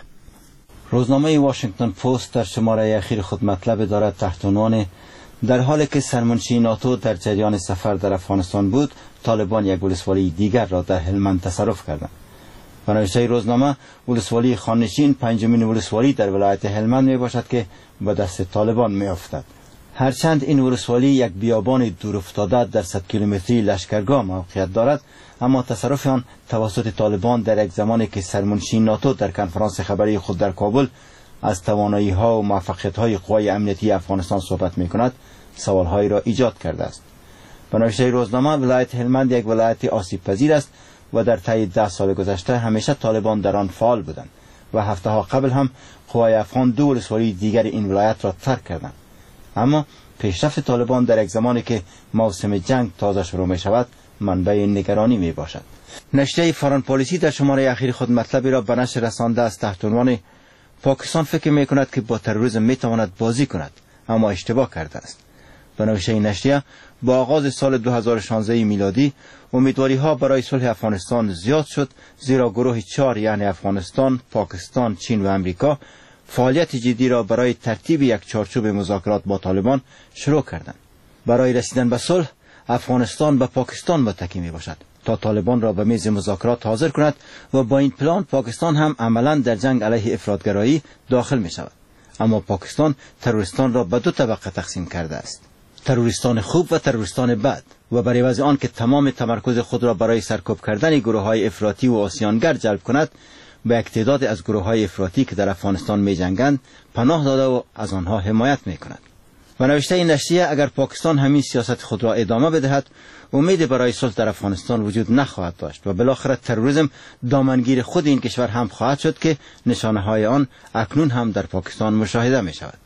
روزنامه واشنگتن پست در شماره اخیر خود مطلب دارد تحت عنوان در حالی که سرمنشی ناتو در جریان سفر در افغانستان بود، طالبان یک ولسوالی دیگر را در هلمند تصرف کردند. به نوشته روزنامه، ولسوالی خانشین پنجمین ولسوالی در ولایت هلمند می باشد که به دست طالبان می افتد. هرچند این ولسوالی یک بیابان دور افتاده در 100 کیلومتری لشکرگاه موقعیت دارد، اما تصرف آن توسط طالبان در یک زمانی که سرمنشی ناتو در کنفرانس خبری خود در کابل از توانایی ها و موفقیت های قوای امنیتی افغانستان صحبت می کند، سوال هایی را ایجاد کرده است. به نوشته روزنامه، ولایت هلمند یک ولایت آسیب پذیر است و در طی 10 سال گذشته همیشه طالبان در آن فعال بودند و هفته ها قبل هم قوای افغان 2 ولسوالی دیگر این ولایت را ترک کردند. اما پیشرفت طالبان در یک زمانی که موسم جنگ تازه شروع می شود منبع نگرانی می باشد. نشریه فارن پالیسی در شماره اخیر خود مطلبی را به نشر رسانده است تحت عنوان پاکستان فکر می کند که با تروریسم می تواند بازی کند اما اشتباه کرده است. به نوشته نشریه، با آغاز سال 2016 میلادی امیدواری ها برای صلح افغانستان زیاد شد، زیرا گروه 4 یعنی افغانستان، پاکستان، چین و امریکا فعالیت جدی را برای ترتیب یک چارچوب مذاکرات با طالبان شروع کردند. برای رسیدن به صلح افغانستان به پاکستان متکی می باشد تا طالبان را به میز مذاکرات حاضر کند و با این پلان پاکستان هم عملاً در جنگ علیه افراطگرایی داخل می شود. اما پاکستان تروریستان را به 2 طبقه تقسیم کرده است: تروریستان خوب و تروریستان بد، و برای عوض آن که تمام تمرکز خود را برای سرکوب کردن گروه‌های افراطی و عصیانگر جلب کند، به یک تعداد از گروه‌های افراطی که در افغانستان می‌جنگند پناه داده و از آنها حمایت می‌کند. و نوشته این نشریه، اگر پاکستان همین سیاست خود را ادامه بدهد، امید برای صلح در افغانستان وجود نخواهد داشت و بالاخره تروریسم دامنگیر خود این کشور هم خواهد شد که نشانه‌های آن اکنون هم در پاکستان مشاهده می‌شود.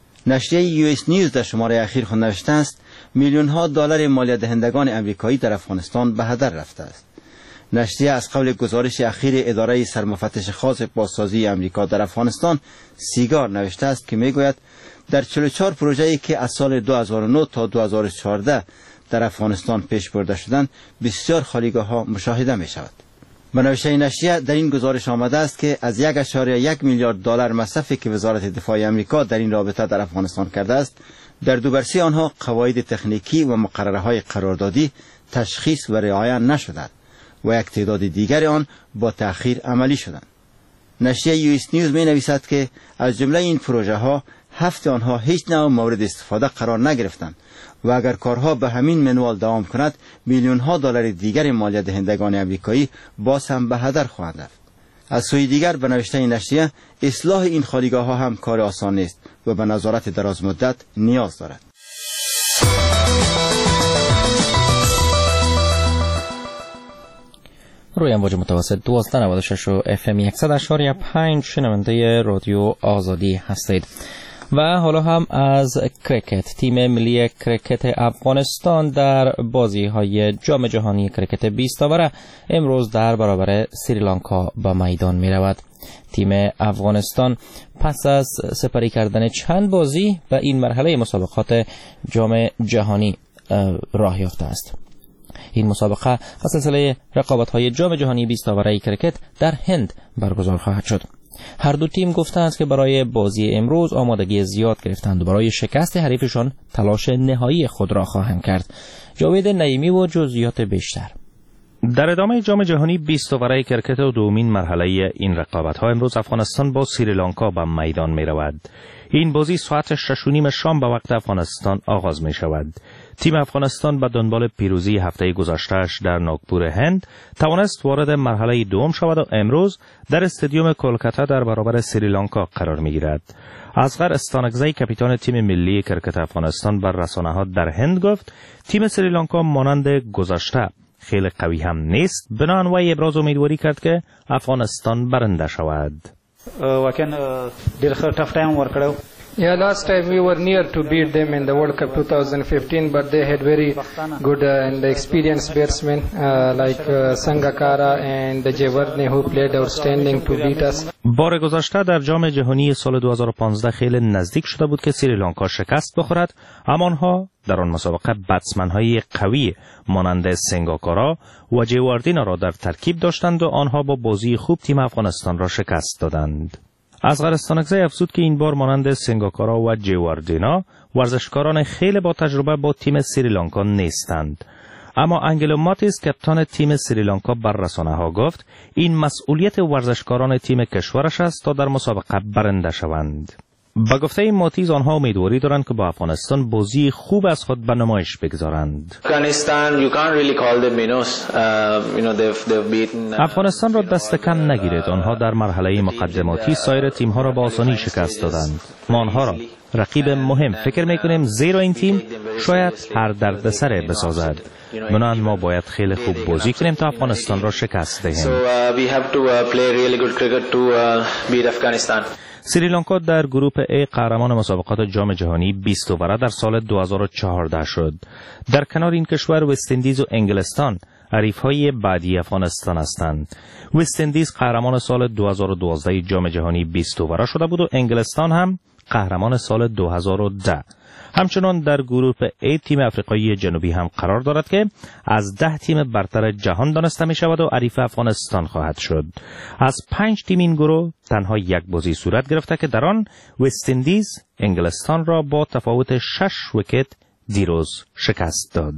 نشریه US نیوز در شماره اخیر خود نوشته است میلیون‌ها دلار مالیات دهندگان آمریکایی در افغانستان به هدر رفته است. نشریه از قبل گزارش اخیر اداره سرمفتش خاص بازسازی آمریکا در افغانستان سیگار نوشته است که میگوید در 44 پروژه‌ای که از سال 2009 تا 2014 در افغانستان پیش برده شدند بسیار خالیگاه ها مشاهده می شود. به نوشته نشریه در این گزارش آمده است که از 1.1 میلیارد دلار مصرفی که وزارت دفاع آمریکا در این رابطه در افغانستان کرده است، در 2/3 آنها قواعد تکنیکی و مقرره های قراردادی تشخیص و رعایت نشدند و یک تعداد دیگر آن با تأخیر عملی شدند. نشریه یو اس نیوز می نویسد که از جمله این پروژه ها 7 آنها هیچ نوع مورد استفاده قرار نگرفتند و اگر کارها به همین منوال دوام کند میلیون ها دلار دیگر مالیات دهندگان آمریکایی باز هم به هدر خواهند رفت. از سوی دیگر به نوشته نشریه اصلاح این خالیگاه ها هم کار آسان نیست و به نظارت دراز مدت نیاز دارد. روی امواج متوسط 1296 و FM 100.5 شنونده رادیو آزادی هستید. و حالا هم از کرکت، تیم ملی کرکت افغانستان در بازی های جام جهانی کرکت 20 آوره امروز در برابر سریلانکا به میدان می رود. تیم افغانستان پس از سپری کردن چند بازی به این مرحله مسابقات جام جهانی راه یافته است. این مسابقه از سلسله رقابت‌های جام جهانی 20 آوره کرکت در هند برگزار خواهد شد. هر دو تیم گفتند که برای بازی امروز آمادگی زیاد گرفتند و برای شکست حریفشان تلاش نهایی خود را خواهند کرد. جاوید نعیمی و جزئیات بیشتر. در ادامه جام جهانی 20 آوره کرکت و دومین مرحله این رقابت‌ها امروز افغانستان با سریلانکا به میدان می‌رود. این بازی ساعت 6:30 شام به وقت افغانستان آغاز می شود. تیم افغانستان به دنبال پیروزی هفته گذشته‌اش در ناگپور هند توانست وارد مرحله دوم شود و امروز در استادیوم کلکتا در برابر سریلانکا قرار می گیرد. اصغر استانکزی کاپیتان تیم ملی کرکت افغانستان بر رسانه‌ها در هند گفت تیم سریلانکا مانند گذشته خیلی قوی هم نیست، بنابراین وی ابراز امیدواری کرد که افغانستان برنده شود. Yeah, last time we were near to beat them in the World Cup 2015, but they had very good and experienced batsmen like Sangakkara and Jayawardene who played outstanding to beat us. بار گذشته در جام جهانی سال 2015 خیلی نزدیک شده بود که سریلانکا شکست بخورد، اما آنها در آن مسابقه بتسمن‌های قوی مانند سنگاکارا و جیواردینا را در ترکیب داشتند و آنها با بازی خوب تیم افغانستان را شکست دادند. اصغر استانکزی افزود که این بار مانند سنگاکارا و جیواردینا ورزشکاران خیلی با تجربه با تیم سریلانکا نیستند. اما انگلو ماتیس کاپیتان تیم سریلانکا بر رسانه‌ها گفت این مسئولیت ورزشکاران تیم کشورش است تا در مسابقه برنده شوند. با گفته ماتیز آنها امیدواری دارند که با افغانستان بازی خوب از خود به نمایش بگذارند. افغانستان را دست کم نگیرید، آنها در مرحله مقدماتی سایر تیم‌ها را با آسانی شکست دادند. ما آنها را رقیب مهم فکر می‌کنیم زیرا این تیم شاید هر دردسر بسازد. بنابراین ما باید خیلی خوب بازی کنیم تا افغانستان را شکست دهیم. سریلانکا در گروپ ای قهرمان مسابقات جام جهانی 20 آوره در سال 2014 شد. در کنار این کشور وست اندیز و انگلستان حریف‌های بعدی افغانستان هستند. وست اندیز قهرمان سال 2012 جام جهانی 20 آوره شده بود و انگلستان هم قهرمان سال 2010. همچنان در گروپ ای تیم آفریقای جنوبی هم قرار دارد که از 10 تیم برتر جهان دانسته می شود و حریف افغانستان خواهد شد. از 5 تیم این گروه تنها یک بازی صورت گرفته که در آن وست اندیز انگلستان را با تفاوت 6 ویکت دیروز شکست داد.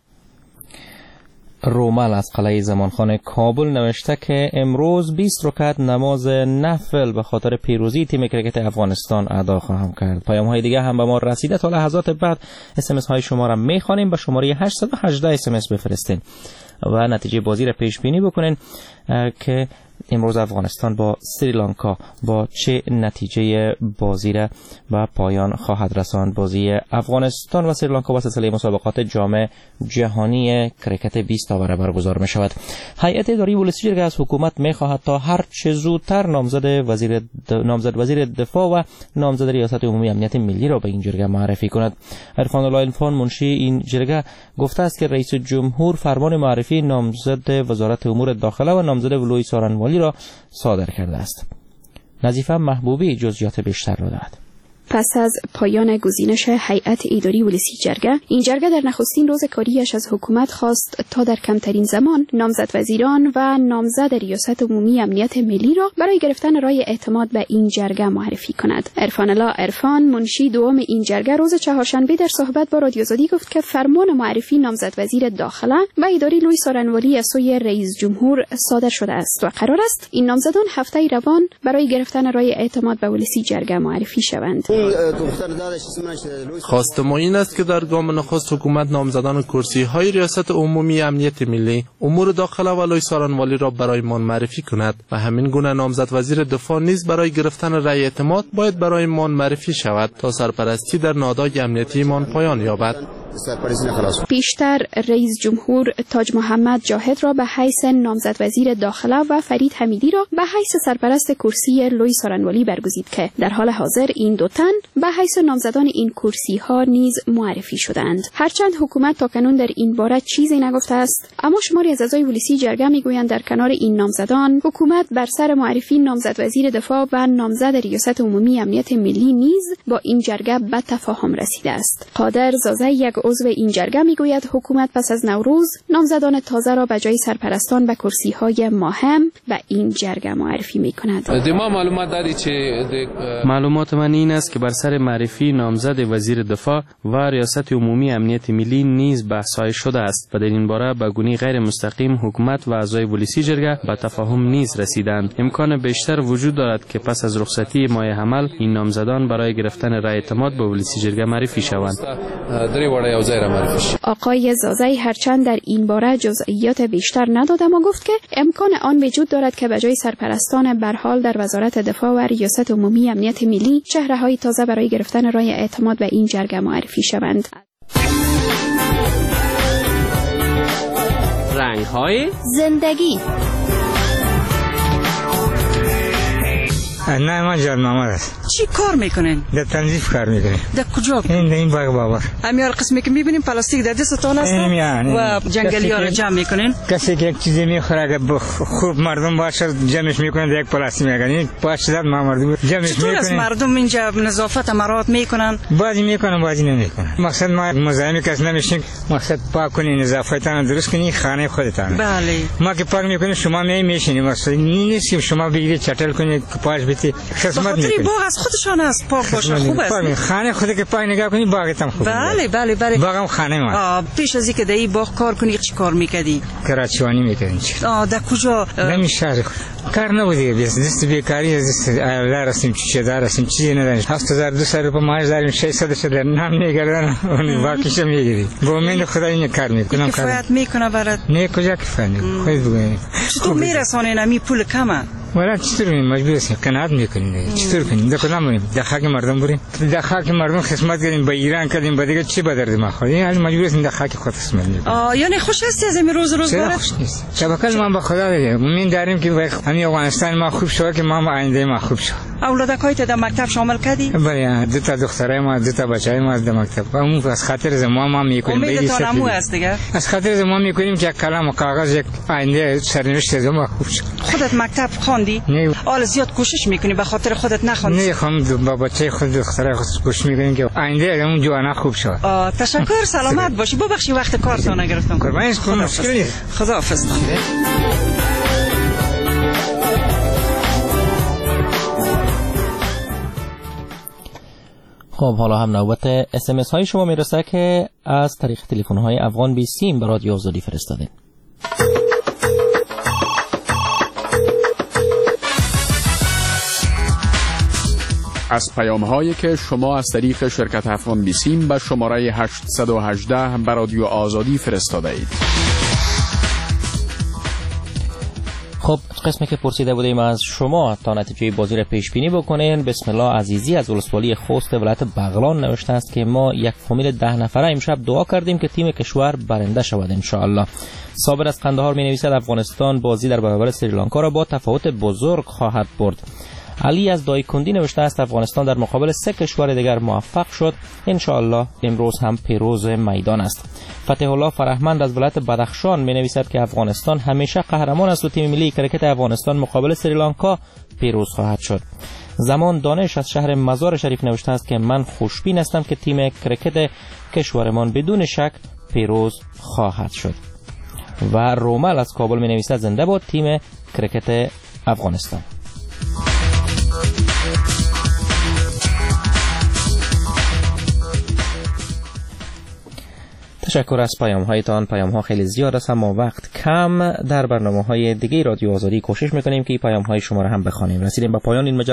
رومل از قلعه زمانخانه کابل نوشته که امروز 20 رکعت نماز نفل به خاطر پیروزی تیم کرکت افغانستان ادا خواهم کرد. پیام های دیگه هم به ما رسیده، تا لحظات بعد SMS های شما را میخوانیم. به شماره 818 SMS بفرستین و نتیجه بازی را پیش بینی بکنین که امروز افغانستان با سریلانکا با چه نتیجه بازی را به پایان خواهد رساند. بازی افغانستان و سریلانکا با سلسله مسابقات جام جهانی کرکت 20 آوره برگزار می شود. هیئت اداری ولسی جرگه از حکومت می خواهد تا هر چه زودتر نامزد وزیر دفاع و نامزد ریاست عمومی امنیت ملی را به این جرگه معرفی کند. عرفان الله الفان منشی این جرگه گفته است که رئیس جمهور فرمان معرفی نامزد وزارت امور داخله و نامزد ولوی سارنوالی را صادر کرده است. نظیفه محبوبی جزئیات بیشتر را دارد. پس از پایان گزینش هیئت اداری ولسی جرگه، این جرگه در نخستین روز کاریش از حکومت خواست تا در کمترین زمان نامزد وزیران و نامزد ریاست عمومی امنیت ملی را برای گرفتن رای اعتماد به این جرگه معرفی کند. عرفان الله عرفان، منشی دوم این جرگه، روز چهارشنبه در صحبت با رادیو آزادی گفت که فرمان معرفی نامزد وزیر داخله و اداری لوی سارنوالی از سوی رئیس جمهور صادر شده است و قرار است این نامزدان هفته روان برای گرفتن رای اعتماد به ولسی جرگه معرفی شوند. خواست ما این است که در گام نخست حکومت نامزدان کرسی‌های ریاست عمومی امنیت ملی، امور داخله و لوی سارنوالی را برایمان معرفی کند و همین گونه نامزد وزیر دفاع نیز برای گرفتن رای اعتماد باید برایمان معرفی شود تا سرپرستی در نهادهای امنیتی مان پایان یابد. پیشتر رئیس جمهور تاج محمد جاهد را به حیث نامزد وزیر داخله و فرید حمیدی را به حیث سرپرست کرسی لوی سارنوالی برگزید که در حال حاضر این دو تن به حیث نامزدان این کرسی ها نیز معرفی شدند. هرچند حکومت تاکنون در این باره چیزی نگفته است، اما شماری از اعضای ولسی جرگه میگویند در کنار این نامزدان حکومت بر سر معرفی نامزد وزیر دفاع و نامزد ریاست عمومی امنیت ملی نیز با این جرگه به تفاهم رسیده است. قادر زازه، یک عضو این جرگه، میگوید حکومت پس از نوروز نامزدان تازه را به جای سرپرستان به کرسی‌های مهم به این جرگه معرفی می‌کند. معلومات من این است که بر سر معرفی نامزد وزیر دفاع و ریاست عمومی امنیت ملی نیز بحث‌های شده است و در این باره به گونه غیر مستقیم حکومت و اعضای ولسی جرگه به تفاهم نیز رسیدند. امکان بیشتر وجود دارد که پس از رخصتی ماه حمل این نامزدان برای گرفتن رای اعتماد به ولسی جرگه معرفی شوند. آقای زازی هرچند در این باره جزئیات بیشتر نداد، اما گفت که امکان آن وجود دارد که به جای سرپرستان برحال در وزارت دفاع و ریاست عمومی امنیت ملی چهره‌های تازه برای گرفتن رای اعتماد به این جرگه معرفی شوند. رنگ‌های زندگی. نه من جان محمد است. چی کار میکنین؟ در تنظیف کار میکنیم. در کجا؟ این باغ بابا. همیار قسمی که میبینیم پلاستیک در دستتون است و جنگلی ها رو جمع میکنین. کسی که یک چیزی میخوره اگه خوب مردم باشه جمعش میکنن در یک پلاستیک میگن. پاش داد ما مردم جمعش میکنن. چطور است مردم اینجا نظافت امارات میکنن؟ بعضی میکنن بعضی نمیکنن. مقصد ما مزاحم کس نمیشیم. مقصد پاک کنین نظافتتان درست کنین خانه خودتان. بله. ما که پاک میکنیم شما میشینید مقصد نیست که شما بگیرید چټل کنید پاش بیتی خدمت میکنید. باغ از خودشان است پاک باشه خوب است. خانه خودت که پاک نگاه کنی باغت هم خوبه. بله بله بله. باغم خانه ما. پیش از اینکه در این باغ کار کنی چی کار میکردی؟ کراچوانی میکردیم. در کجا؟ نمی شهر کار نبودی بیست دست بیکاری از دست ایالت رسیم چی دار رسیم چیزی نداریم. 7200 روپیه معاش داریم 600 شده نام میگردن اون باقیش میگیری. با من خدا این کار میکنم. کفایت میکنه برات؟ نه کجا کفایت خودت بگوین. چطور میرسونین امی پول کمه؟ ولی چطور مجبور هستیم قناعت میکنیم. چطور کنیم؟ در کدام بریم؟ در خاک مردم بریم. در خاک مردم خدمت کردیم، به ایران کردیم، بعد دیگه چی به درد ما خورد؟ یعنی مجبور هستیم در خاک خود خدمت کنیم. یعنی خوش هستی از این روز برات؟ خوش نیست. شبکه ما به خدا دیگه من داریم که همین افغانستان ما خوب شد که ما آینده ما خوب شد. اولادکایت در مکتب شامل کردی؟ بله دو تا دخترای ما دو تا بچهای ما در مکتب. اون از خاطر زمان ما میکنیم. امیدتان همو است دیگه. از خاطر زمان میکنیم که کلام و کاغذ یک آینده سرنوشت زمان خوب شد. خودت مکتب خواندی؟ نه. حالا زیاد کوشش میکنی به خاطر خودت نخوانی؟ نه خانم با بچه خود دخترای خود کوشش میکنیم که آینده اون جوانا خوب شد. تشکر سلامت باشی. ببخشی وقت کارتون نگرفتم. قربانش کنم مشکلی نیست. خداحافظ. خب حالا هم نوبت SMS های شما میرسه که از طریق تلفن های افغان 20 به رادیو آزادی فرستادین. از پیام هایی که شما از طریق شرکت افغان بیسیم به شماره 818 به رادیو آزادی فرستاده اید. خب قسمی که پرسیده بودیم از شما تا نتیجه بازی را پیش بینی بکنین. بسم الله عزیزی از ولسوالی خوست ولایت بغلان نوشته است که ما یک فامیل 10 نفره امشب دعا کردیم که تیم کشور برنده شود ان شاء الله. صابر از قندهار می نویسد افغانستان بازی در برابر سریلانکا را با تفاوت بزرگ خواهد برد. علی از دایکندی نوشته است افغانستان در مقابل 3 کشور دیگر موفق شد ان شاء الله امروز هم پیروز میدان است. فتح الله فرهمند از ولایت بدخشان می نویسد که افغانستان همیشه قهرمان است و تیم ملی کرکت افغانستان مقابل سریلانکا پیروز خواهد شد. زمان دانش از شهر مزار شریف نوشته است که من خوشبین هستم که تیم کرکت کشورمان بدون شک پیروز خواهد شد. و رومل از کابل می نویسد زنده باد تیم کرکت افغانستان. تشکر از پیام هایتان. پیام ها خیلی زیاد است اما وقت کم. در برنامه های دیگه رادیو آزادی کوشش میکنیم که پیام های شما را هم بخوانیم. رسیدیم به پایان این مجله.